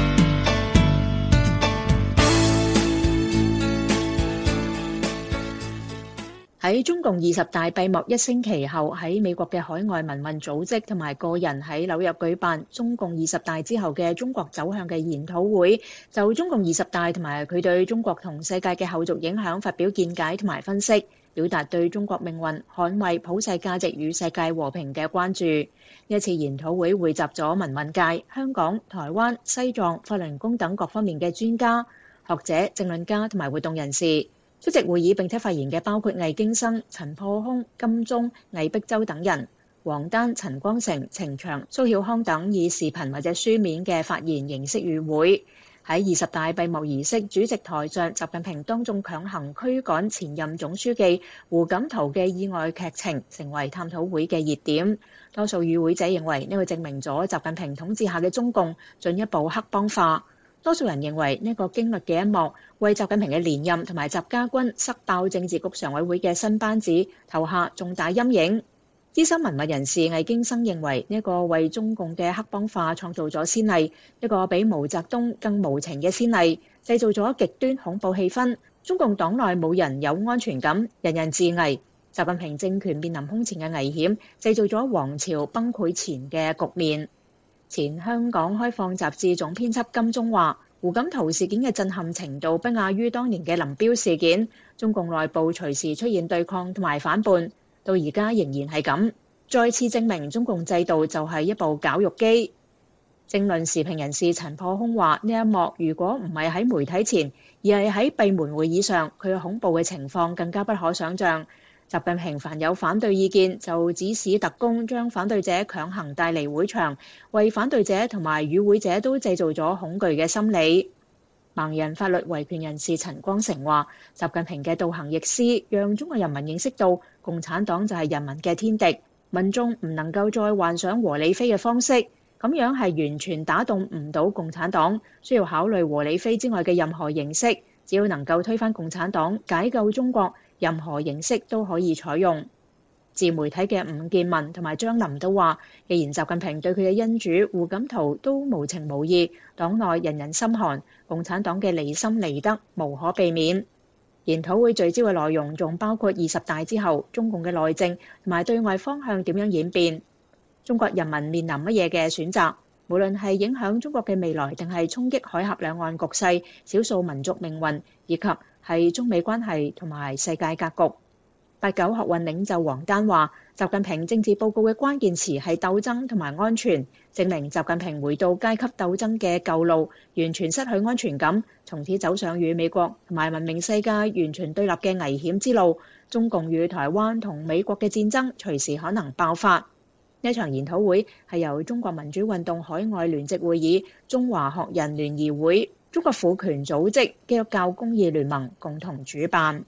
喺中共二十大閉幕一星期後，喺美國嘅海外民運組織同埋個人喺紐約舉辦中共二十大之後嘅中國走向嘅研討會，就中共二十大同埋佢對中國同世界嘅後續影響發表見解同埋分析，表達對中國命運、捍衛普世價值與世界和平嘅關注。呢次研討會匯集咗民運界、香港、台灣、西藏、法輪功等各方面嘅專家、學者、政論家同埋活動人士。出席會議並且發言嘅包括魏京生、陳破空、金鐘、魏碧洲等人。王丹、陳光誠、程翔、蘇曉康等以視頻或者書面嘅發言形式與會。喺二十大閉幕儀式主席台上，習近平當眾強行驅趕前任總書記胡錦濤嘅意外劇情，成為探討會嘅熱點。多數與會者認為呢個證明咗習近平統治下嘅中共進一步黑幫化。多數人認為呢個經歷嘅一幕，為習近平嘅連任同埋習家軍塞爆政治局常委會嘅新班子投下重大陰影。資深文物人士魏京生認為呢個為中共嘅黑幫化創造咗先例，一個比毛澤東更無情嘅先例，製造咗極端恐怖氣氛。中共黨內冇人有安全感，人人自危。習近平政權面臨空前嘅危險，製造咗皇朝崩潰前嘅局面。前香港開放雜誌總編輯金鐘話，胡錦濤事件嘅震撼程度不亞於當年嘅林彪事件，中共內部隨時出現對抗同埋反叛，到而家仍然係咁，再次證明中共制度就係一部絞肉機。政論時評人士陳破空話，呢一幕如果唔係喺媒體前，而係喺閉門會議上，佢嘅恐怖嘅情況更加不可想像。習近平凡有反對意見，就指使特工將反對者強行帶離會場，為反對者同埋與會者都製造咗恐懼嘅心理。盲人法律維權人士陳光誠話，習近平嘅倒行逆施，讓中國人民認識到共產黨就係人民嘅天敵，民眾唔能夠再幻想和理非嘅方式，咁樣係完全打動唔到共產黨，需要考慮和理非之外嘅任何形式，只要能夠推翻共產黨，解救中國，任何形式都可以採用。自媒體嘅伍健文同埋張林都話，既然習近平對佢嘅恩主胡錦濤都無情無義，黨內人人心寒，共產黨嘅離心離德無可避免。研討會聚焦嘅內容仲包括二十大之後中共嘅內政同埋對外方向點樣演變，中國人民面臨乜嘢嘅選擇，無論係影響中國嘅未來定係衝擊海峽兩岸局勢、少數民族命運，以及係中美關係同埋世界格局。八九學運領袖王丹話，習近平政治報告嘅關鍵詞係鬥爭同埋安全，證明習近平回到階級鬥爭嘅舊路，完全失去安全感，從此走上與美國同埋文明世界完全對立嘅危險之路。中共與台灣同美國嘅戰爭隨時可能爆發。呢場研討會係由中國民主運動海外聯席會議、中華學人聯誼會、中國婦權組織、基督教公義聯盟共同主辦。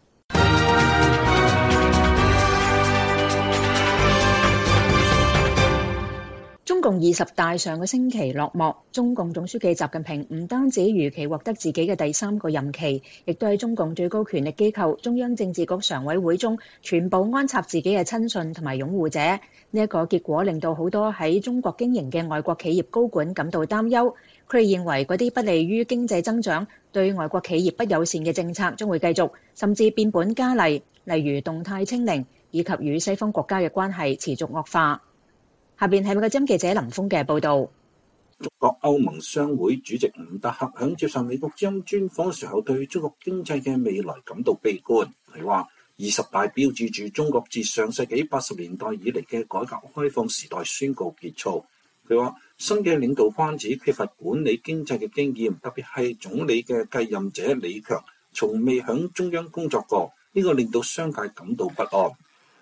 中共二十大上個星期落幕，中共總書記習近平唔單止如期獲得自己嘅第三個任期，亦都喺中共最高權力機構中央政治局常委會中全部安插自己嘅親信同埋擁護者。呢一個結果令到好多喺中國經營嘅外國企業高管感到擔憂，佢哋認為嗰啲不利於經濟增長、對外國企業不友善嘅政策將會繼續，甚至變本加厲，例如動態清零以及與西方國家嘅關係持續惡化。下邊係美國之音記者林峰嘅報導。 中國歐盟商會主席吳德克響接受美國之音專訪時候，對中國經濟嘅未來感到悲觀。佢話：二十大標誌住中國自上世紀八十年代以嚟嘅改革開放時代宣告結束。佢話：新嘅領導班子缺乏管理經濟嘅經驗，特別係總理嘅繼任者李強，從未響中央工作過，呢、這個令到商界感到不安。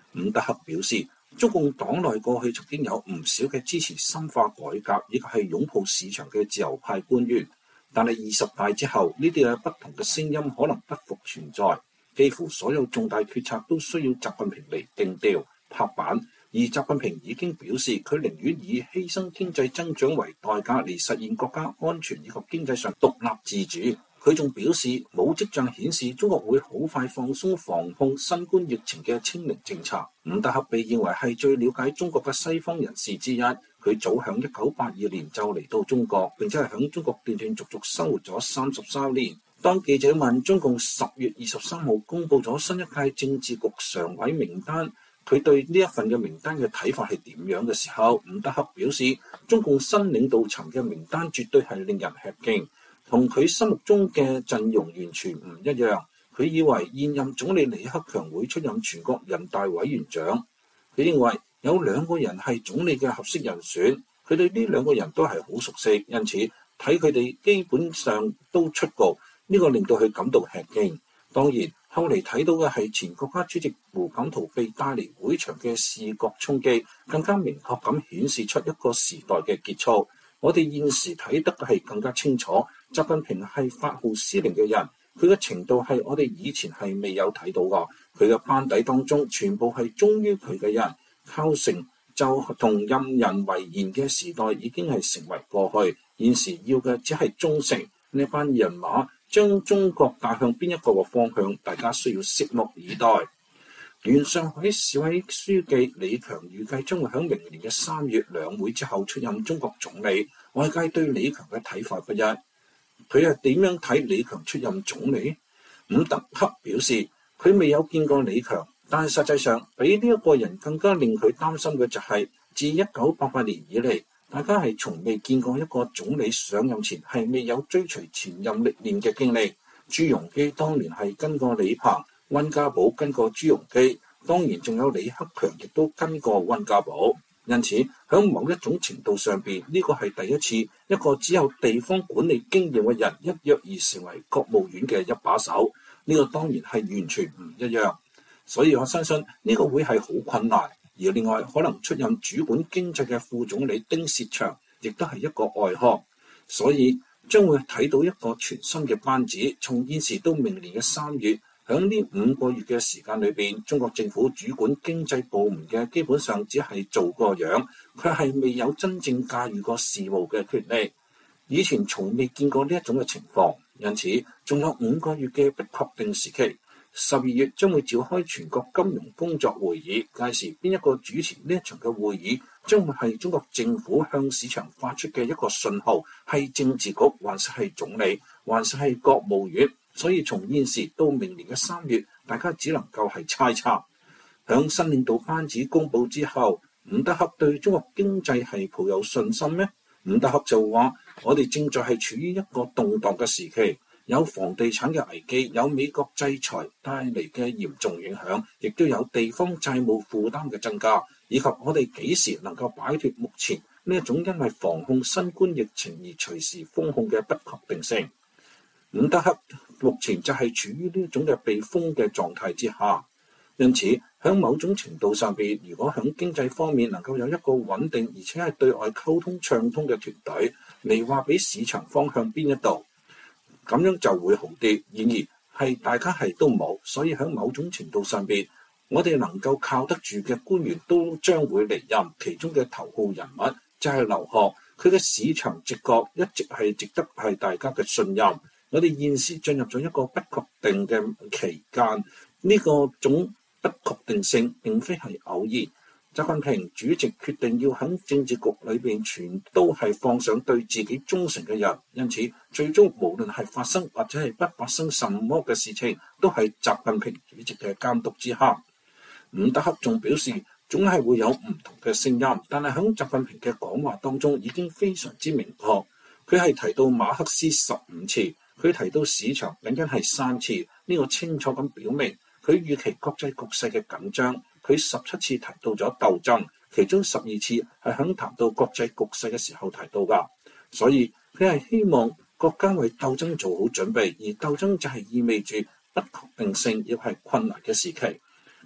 伍德克表示，中共黨內過去曾經有唔少嘅支持深化改革以及係擁抱市場嘅自由派官員，但係二十大之後，呢啲嘅不同嘅聲音可能不復存在，幾乎所有重大決策都需要習近平嚟定調拍板。而習近平已經表示，佢寧願以犧牲經濟增長為代價嚟實現國家安全以及經濟上獨立自主。佢仲表示，冇跡象顯示中國會好快放鬆防控新冠疫情嘅清零政策。伍德克被認為係最了解中國嘅西方人士之一，佢早響一九八二年就嚟到中國，並且係響中國斷斷續續生活咗三十三年。當記者問中共十月二十三號公佈咗新一屆政治局常委名單，佢對呢一份嘅名單嘅睇法係點樣嘅時候，伍德克表示，中共新領導層嘅名單絕對係令人吃驚，同佢心目中嘅陣容完全唔一樣。佢以為現任總理李克強會出任全國人大委員長，佢認為有兩個人係總理嘅合適人選，佢對呢兩個人都係好熟悉，因此睇佢哋基本上都出局，呢、這個令到佢感到吃驚。當然，後嚟睇到嘅係前國家主席胡錦濤被帶嚟會場嘅視覺衝擊，更加明確咁顯示出一個時代嘅結束。我哋現時睇得係更加清楚，習近平係發號施令嘅人，佢嘅程度係我哋以前係未有睇到㗎。佢嘅班底當中全部係忠於佢嘅人，靠成就同任人唯賢嘅時代已經係成為過去，現時要嘅只係忠誠。呢班人馬將中國帶向邊一個嘅方向，大家需要拭目以待。原上海市委書記李強預計將會喺明年嘅三月兩會之後出任中國總理，外界對李強嘅睇法不一。佢係點樣睇李強出任總理？伍德克表示，佢未有見過李強，但係實際上比呢一個人更加令佢擔心嘅就係、是，自一九八八年以嚟，大家係從未見過一個總理上任前係未有追隨前任歷練嘅經歷。朱鎔基當年係跟過李鵬，溫家寶跟過朱鎔基，當然仲有李克強亦都跟過溫家寶。因此，喺某一種程度上邊，呢個係第一次一個只有地方管理經驗嘅人一躍而成為國務院嘅一把手。呢個當然係完全唔一樣，所以我相信呢個會係好困難。而另外，可能出任主管經濟嘅副總理丁薛祥，亦都係一個外行，所以將會睇到一個全新嘅班子。從現時到明年嘅三月，喺呢五個月嘅時間裏邊，中國政府主管經濟部門嘅基本上只係做個樣，佢係未有真正駕馭過事務嘅權力。以前從未見過呢一種嘅情況，因此仲有五個月嘅不確定時期。十二月將會召開全國金融工作會議，屆時邊一個主持呢一場嘅會議，將會係中國政府向市場發出嘅一個信號，係政治局還是係總理，還是係國務院。所以從現時到明年嘅三月，大家只能夠係猜測。響新領導班子公佈之後，伍德克對中國經濟係抱有信心咩？伍德克就話：我哋正在係處於一個動盪嘅時期。有房地產嘅危機，有美國制裁帶嚟嘅嚴重影響，亦都有地方債務負擔嘅增加，以及我哋幾時能夠擺脫目前呢一種因為防控新冠疫情而隨時封控嘅不確定性。伍德克目前就係處於呢一種嘅被封嘅狀態之下，因此喺某種程度上邊，如果喺經濟方面能夠有一個穩定而且係對外溝通暢通嘅團隊嚟話俾市場方向邊一度，咁樣就會好啲。然而係大家係都冇，所以喺某種程度上邊，我哋能夠靠得住嘅官員都將會離任。其中嘅頭號人物就係劉鶴，佢嘅市場直覺一直係值得係大家嘅信任。我哋現時進入咗一個不確定嘅期間，呢個種不確定性並非係偶然。習近平主席決定要喺政治局裏邊全都係放上對自己忠誠嘅人，因此最終無論係發生或者係不發生什麼嘅事情，都係習近平主席嘅監督之下。伍德克仲表示，總係會有唔同嘅聲音，但係喺習近平嘅講話當中已經非常之明確。佢係提到馬克思十五次，佢提到市場僅僅係三次，呢個清楚咁表明佢預期國際局勢嘅緊張。佢十七次提到咗鬥爭，其中十二次係響談到國際局勢嘅時候提到㗎，所以佢係希望國家為鬥爭做好準備，而鬥爭就係意味住不確定性亦係困難嘅時期。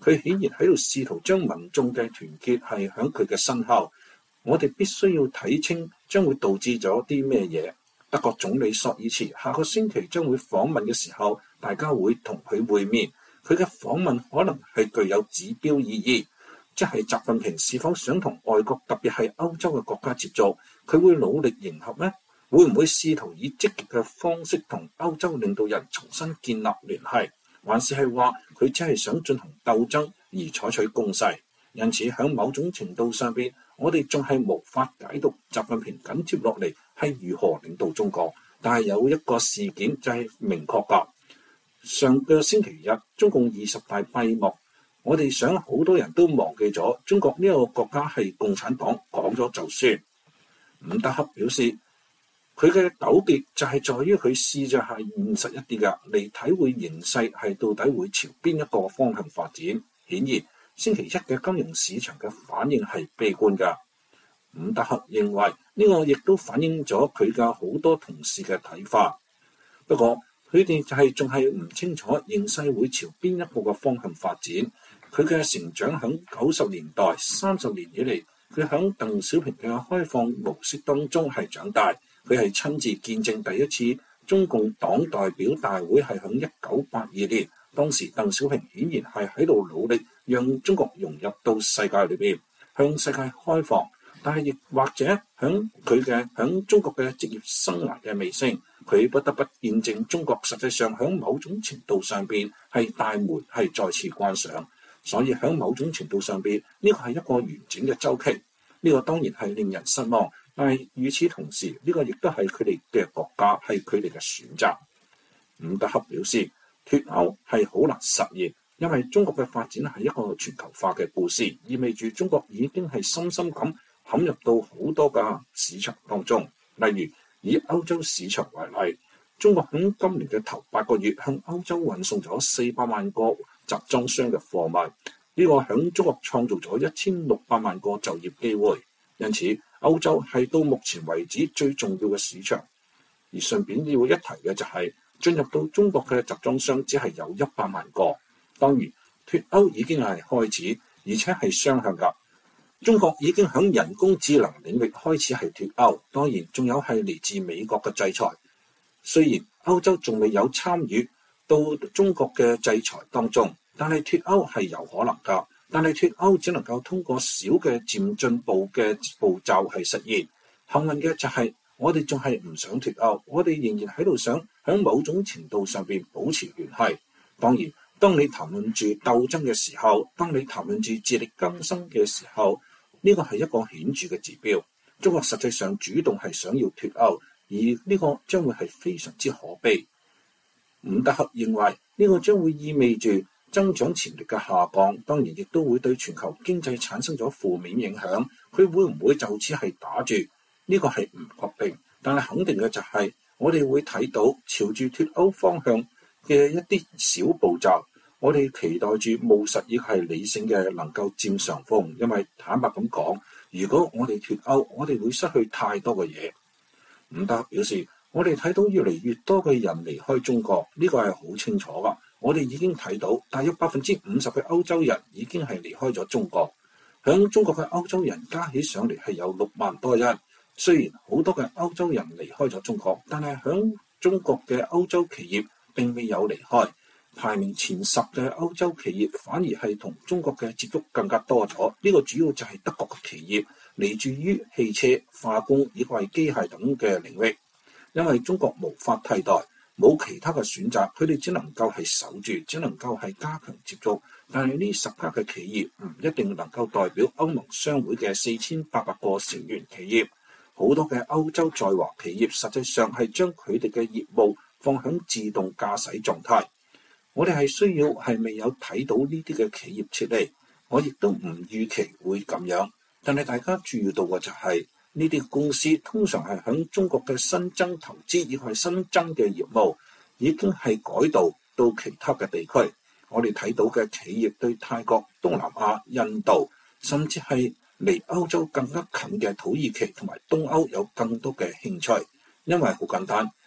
佢顯然喺度試圖將民眾嘅團結係響佢嘅身後。我哋必須要睇清將會導致咗啲咩嘢。德國總理朔爾茨下個星期將會訪問嘅時候，大家會同佢會面。佢嘅訪問可能係具有指標意義，即係習近平是否想同外國，特別係歐洲嘅國家接觸，佢會努力迎合呢？會唔會試圖以積極嘅方式同歐洲領導人重新建立聯繫，還是係話佢只係想進行鬥爭而採取攻勢？因此喺某種程度上邊，我哋仲係無法解讀習近平緊接落嚟係如何領導中國。但係有一個事件就係明確㗎，上個星期日中共二十大閉幕，我哋想好多人都忘記咗中國呢個國家係共產黨講咗就算。伍德克表示，佢嘅糾結就係在於佢試着係現實一啲㗎，嚟體會形勢係到底會朝邊一個方向發展。顯然星期一嘅金融市場嘅反應係悲觀㗎。伍德克認為呢個亦都反映咗佢嘅好多同事嘅睇法。不過佢哋就係仲係唔清楚形勢會朝邊一個嘅方向發展。佢嘅成長響九十年代三十年以嚟，佢響鄧小平嘅開放模式當中係長大。佢係親自見證第一次中共黨代表大會係響一九八二年，當時鄧小平顯然係喺度努力讓中國融入到世界裏邊，向世界開放。但係亦或者響佢嘅響中國嘅職業生涯嘅尾聲，佢不得不見證中國實際上響某種程度上邊係大門係再次關上。所以響某種程度上邊，呢個係一個完整嘅周期。呢個當然係令人失望。但係與此同時，呢、這個亦都係佢哋嘅國家，係佢哋嘅選擇。伍德克表示，脫歐係好難實現，因為中國嘅發展係一個全球化嘅故事，意味住中國已經係深深咁陷入到好多嘅市場當中。例如以歐洲市場為例，中國喺今年嘅頭八個月向歐洲運送咗四百萬個集裝箱嘅貨物，呢、這個喺中國創造咗一千六百萬個就業機會。因此歐洲係到目前為止最重要嘅市場。而順便要一提嘅就係、是、進入到中國嘅集裝箱只係有一百萬個。當然脫歐已經係開始，而且係雙向㗎。中國已經響人工智能領域開始係脫歐，當然仲有係嚟自美國嘅制裁。雖然歐洲仲未有參與到中國嘅制裁當中，但係脫歐係有可能㗎。但係脫歐只能夠通過小嘅漸進步嘅步驟係實現。幸運嘅就係我哋仲係唔想脫歐，我哋仍然喺度想喺某種程度上邊保持聯繫。當然，當你談論住鬥爭嘅時候，當你談論住自力更生嘅時候，呢個係一個顯著嘅指標。中國實際上主動係想要脫歐，而呢個將會係非常之可悲。伍德克認為呢個將會意味住增長潛力嘅下降，當然亦都會對全球經濟產生咗負面影響。佢會唔會就此係打住？呢個係唔確定，但係肯定嘅就係我哋會睇到朝住脫歐方向嘅一啲小步驟。我哋期待住務實亦係理性嘅能夠佔上風，因為坦白咁講，如果我哋脫歐，我哋會失去太多嘅嘢。伍德克表示，我哋睇到越嚟越多嘅人離開中國，呢個係好清楚㗎。我哋已經睇到，大約百分之五十嘅歐洲人已經係離開咗中國。響中國嘅歐洲人加起上嚟係有六萬多人。雖然好多嘅歐洲人離開咗中國，但係響中國嘅歐洲企業並未有離開。排名前十嘅歐洲企業反而係同中國嘅接觸更加多咗。呢個主要就係德國嘅企業，嚟自於汽車、化工以及係機械等嘅領域。因為中國無法替代，冇其他嘅選擇，佢哋只能夠係守住，只能夠係加強接觸。但係呢十家嘅企業唔一定能夠代表歐盟商會嘅四千八百個成員企業。好多嘅歐洲在華企業實際上係將佢哋嘅業務放響自動駕駛狀態。我哋係需要係未有睇到呢啲嘅企業撤離，我亦都唔預期會咁樣。但係大家注意到嘅就係呢啲公司通常係響中國嘅新增投資以及係新增嘅業務已經係改道到其他嘅地區。我哋睇到嘅企業對泰國、東南亞、印度，甚至係離歐洲更加近嘅土耳其同埋東歐有更多嘅興趣，因為好簡單，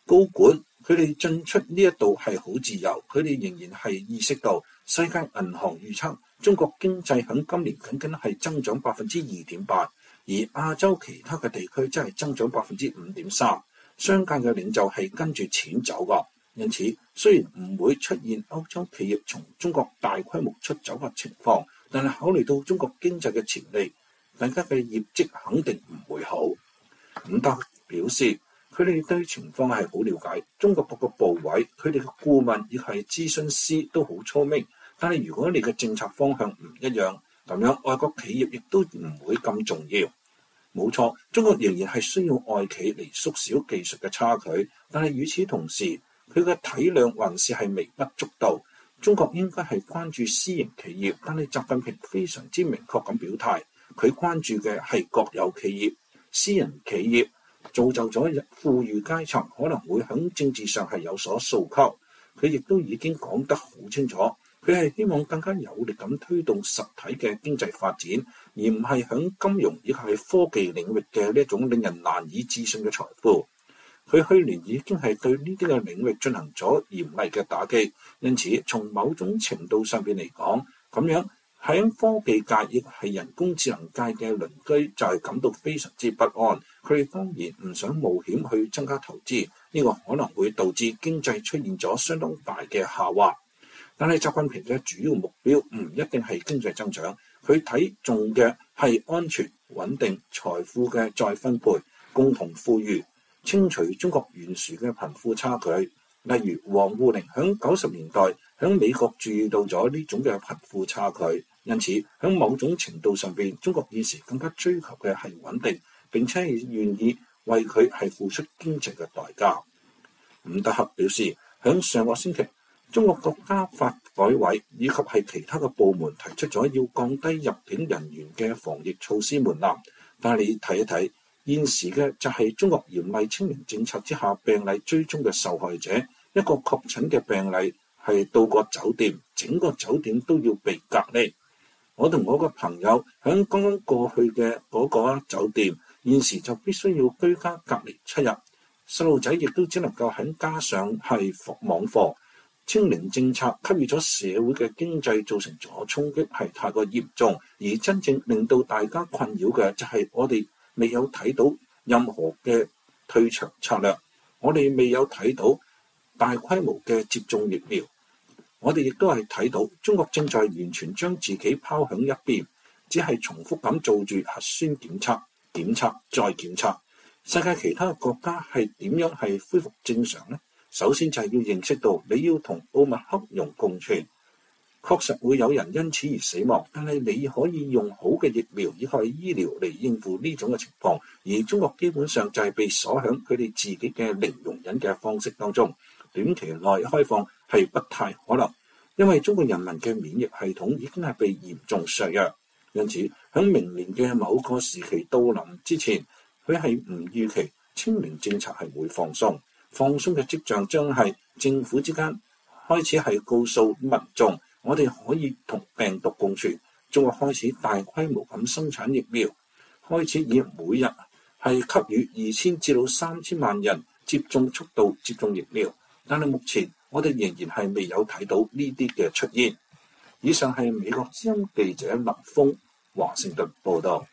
高管佢哋進出呢一度係好自由，佢哋仍然係意識到世界銀行預測中國經濟喺今年僅僅係增長百分之二點八，而亞洲其他嘅地區真係增長百分之五點三。商界嘅領袖係跟住錢走㗎，因此雖然唔會出現歐洲企業從中國大規模出走嘅情況，但係考慮到中國經濟嘅潛力，大家嘅業績肯定唔會好。伍德表示，佢哋對情況係好了解，中國各個部委佢哋嘅顧問亦係諮詢師都好聰明，但係如果你嘅政策方向唔一樣，咁樣外國企業亦都唔會咁重要。冇錯，中國仍然係需要外企嚟縮小技術嘅差距，但係與此同時，佢嘅體量還是係微不足道。中國應該係關注私營企業，但係習近平非常之明確咁表態，佢關注嘅係國有企業，私人企業造就咗富裕階層可能會喺政治上係有所訴求。佢亦都已經講得好清楚，佢係希望更加有力咁推動實體嘅經濟發展，而唔係喺金融亦係科技領域嘅呢一種令人難以置信嘅財富。佢去年已經係對呢啲嘅領域進行咗嚴厲嘅打擊，因此從某種程度上邊嚟講，咁樣喺科技界亦係人工智能界嘅鄰居就係感到非常之不安。佢哋當然唔想冒險去增加投資，呢個可能會導致經濟出現咗相當大嘅下滑。但係習近平嘅主要目標唔一定係經濟增長，佢睇重嘅係安全、穩定、財富嘅再分配、共同富裕，清除中國懸殊嘅貧富差距。例如王滬寧響九十年代響美國注意到咗呢種嘅貧富差距，因此響某種程度上邊，中國現時更加追求嘅係穩定，並且係願意為佢係付出經濟嘅代價。伍德克表示，響上個星期，中國國家發改委以及係其他嘅部門提出咗要降低入境人員嘅防疫措施門檻，但係你睇一睇現時嘅就係中國嚴厲清零政策之下病例追蹤嘅受害者，一個確診嘅病例係到過酒店，整個酒店都要被隔離。我同我個朋友喺剛剛過去嘅嗰個酒店，現時就必須要居家隔離七日，細路仔亦都只能夠喺家上係網課。清零政策給予咗社會嘅經濟造成咗衝擊係太過嚴重，而真正令到大家困擾嘅就係我哋未有睇到任何嘅退場策略，我哋未有睇到大規模嘅接種疫苗，我哋亦都係睇到中國正在完全將自己拋響一邊，只係重複咁做住核酸檢測、檢測再檢測。世界其他國家係點樣係恢復正常呢？首先就係要認識到你要同奧密克戎共存，確實會有人因此而死亡，但係你可以用好嘅疫苗以及醫療嚟應付呢種嘅情況。而中國基本上就係被鎖響佢哋自己嘅零容忍嘅方式當中，短期內開放係不太可能，因為中國人民嘅免疫系統已經係被嚴重削弱。因此喺明年嘅某個時期到臨之前，佢係唔預期清零政策係會放鬆。放鬆嘅跡象將係政府之間開始係告訴民眾，我哋可以同病毒共存。中國開始大規模咁生產疫苗，開始以每日係給予二千至到三千萬人接種速度接種疫苗，但係目前我哋仍然係未有睇到呢啲嘅出現。以上係美國之音記者林峰華盛頓報道。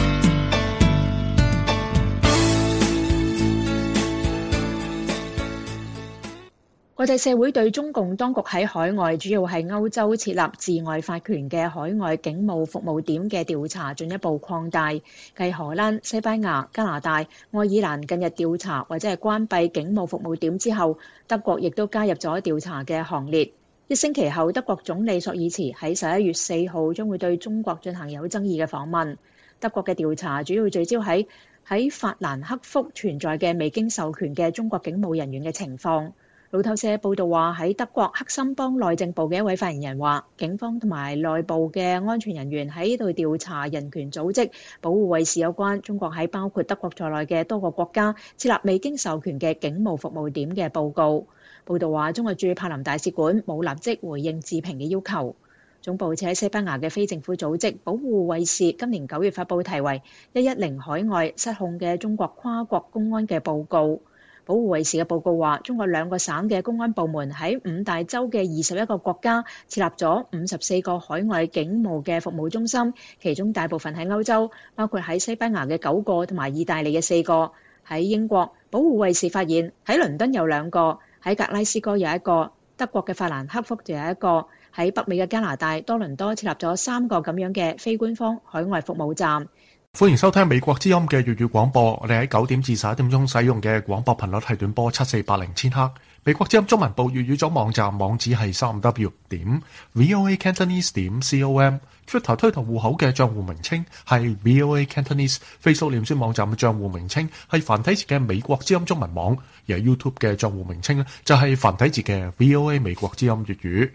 國際社會對中共當局喺海外，主要係歐洲設立治外法權嘅海外警務服務點嘅調查進一步擴大。繼荷蘭、西班牙、加拿大、愛爾蘭近日調查或者係關閉警務服務點之後，德國亦都加入咗調查嘅行列。一星期後，德國總理朔爾茨喺十一月四號將會對中國進行有爭議嘅訪問。德國嘅調查主要聚焦喺喺法蘭克福存在嘅未經授權嘅中國警務人員嘅情況。路透社報道話，喺德國克森邦內政部嘅一位發言人話，警方同埋內部嘅安全人員喺度調查人權組織保護衛士有關中國喺包括德國在內嘅多個國家設立未經授權嘅警務服務點嘅報告。報道話，中國駐柏林大使館冇立即回應置評嘅要求。總部設喺西班牙嘅非政府組織保護衛士今年九月發佈題為《一一零海外失控嘅中國跨國公安》嘅報告。 保護衛士嘅報告話，中國兩個省嘅公安部門喺五大洲嘅二十一個國家設立咗五十四個海外警務嘅服務中心，其中大部分喺歐洲，包括喺西班牙嘅九個同埋意大利嘅四個。喺英國，保護衛士發現喺倫敦有兩個，喺格拉斯哥有一個，德國嘅法蘭克福就有一個，喺北美嘅加拿大多倫多設立咗三個咁樣嘅非官方海外服務站。 歡迎收聽美國之音嘅粵語廣播，我哋喺九點至十一點鐘使用嘅廣播頻率係短波七四八零千赫。美國之音中文部粵語組網站網址係三 w 點 voa cantonese 點 com，Twitter 推特戶口嘅賬戶名稱係 voa cantonese，Facebook 臉書網站嘅賬戶名稱係繁體字嘅美國之音中文網，而係 YouTube 嘅賬戶名稱呢就係繁體字嘅 voa 美國之音粵語。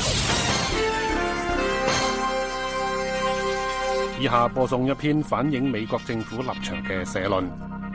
以下播送一篇反映美國政府立場嘅社論。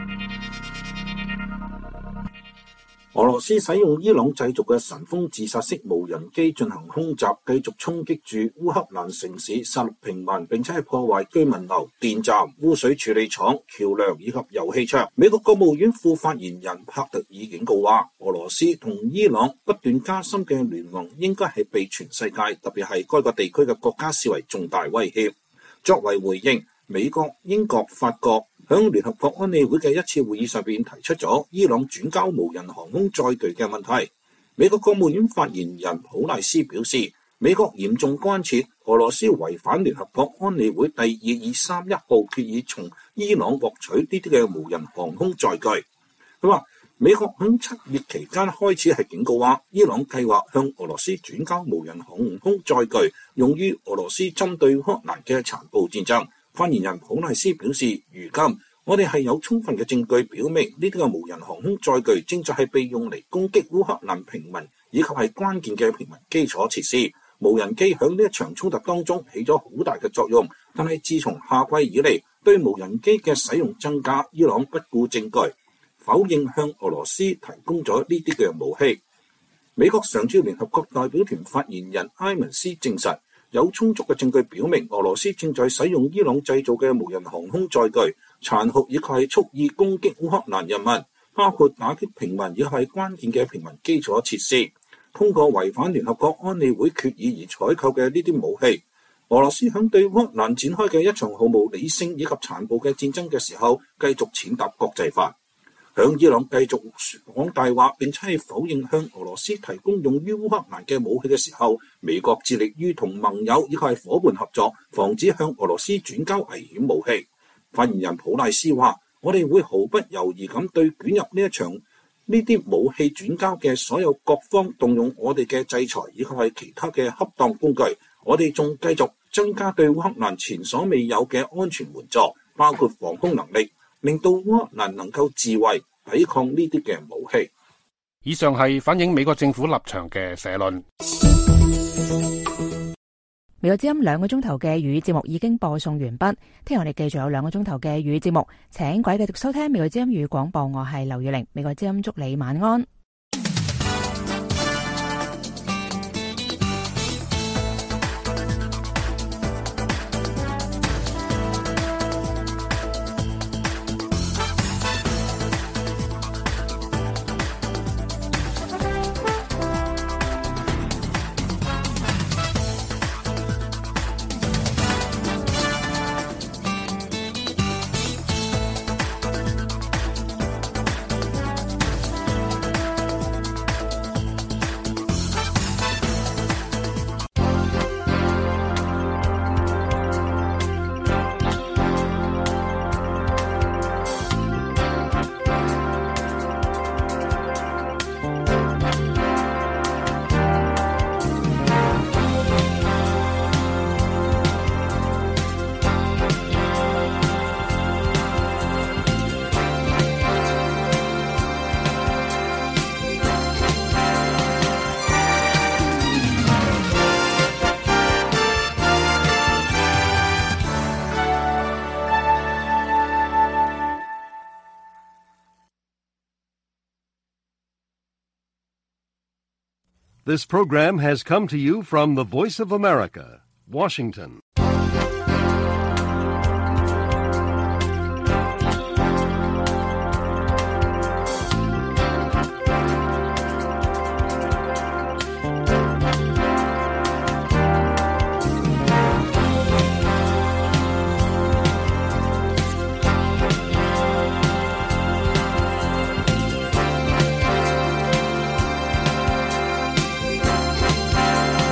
俄羅斯使用伊朗製造嘅神風自殺式無人機進行空襲，繼續衝擊住烏克蘭城市，殺戮平民，並且係破壞居民樓、電站、污水處理廠、橋樑以及油氣廠。美國國務院副發言人帕特爾警告話，俄羅斯同伊朗不斷加深嘅聯盟應該係被全世界，特別係該個地區嘅國家視為重大威脅。作為回應，美國、英國、法國響聯合國安理會嘅一次會議上邊提出咗伊朗轉交無人航空載具嘅問題。美國國務院發言人普賴斯表示，美國嚴重關切俄羅斯違反聯合國安理會第二二三一號決議，從伊朗獲取呢啲嘅無人航空載具。佢話，美國喺七月期間開始係警告話，伊朗計劃向俄羅斯轉交無人航空載具，用於俄羅斯針對烏克蘭嘅殘暴戰爭。發言人普賴斯表示，如今我哋係有充分嘅證據表明，呢啲嘅無人航空載具正在係被用嚟攻擊烏克蘭平民，以及係關鍵嘅平民基礎設施。無人機響呢一場衝突當中起咗好大嘅作用，但係自從夏季以嚟，對無人機嘅使用增加，伊朗不顧證據，否認向俄羅斯提供咗呢啲嘅武器。美國常駐聯合國代表團發言人埃文斯證實，有充足嘅證據表明俄羅斯正在使用伊朗製造嘅無人航空載具，殘酷以及係蓄意攻擊烏克蘭人民，包括打擊平民以及係關鍵嘅平民基礎設施。通過違反聯合國安理會決議而採購嘅呢啲武器，俄羅斯響對烏克蘭展開嘅一場毫無理性以及殘暴嘅戰爭嘅時候，繼續踐踏國際法。向伊朗繼續講大話並且係否認向俄羅斯提供用於烏克蘭嘅武器嘅時候，美國致力於同盟友以及係夥伴合作，防止向俄羅斯轉交危險武器。發言人普賴斯話，我哋會毫不猶豫咁對捲入呢一場呢啲武器轉交嘅所有各方動用我哋嘅制裁以及係其他嘅恰當工具。我哋仲繼續增加對烏克蘭前所未有嘅安全援助，包括防空能力，令到烏克蘭能夠自衛抵抗呢啲嘅武器。 以上係反映美國政府立場嘅社論。 美國之音兩個鐘頭嘅語節目已經播送完畢，聽日我哋繼續有兩個鐘頭嘅語節目，請各位繼續收聽美國之音語廣播，我係劉月玲，美國之音祝你晚安。 This program has come to you from the Voice of America, Washington.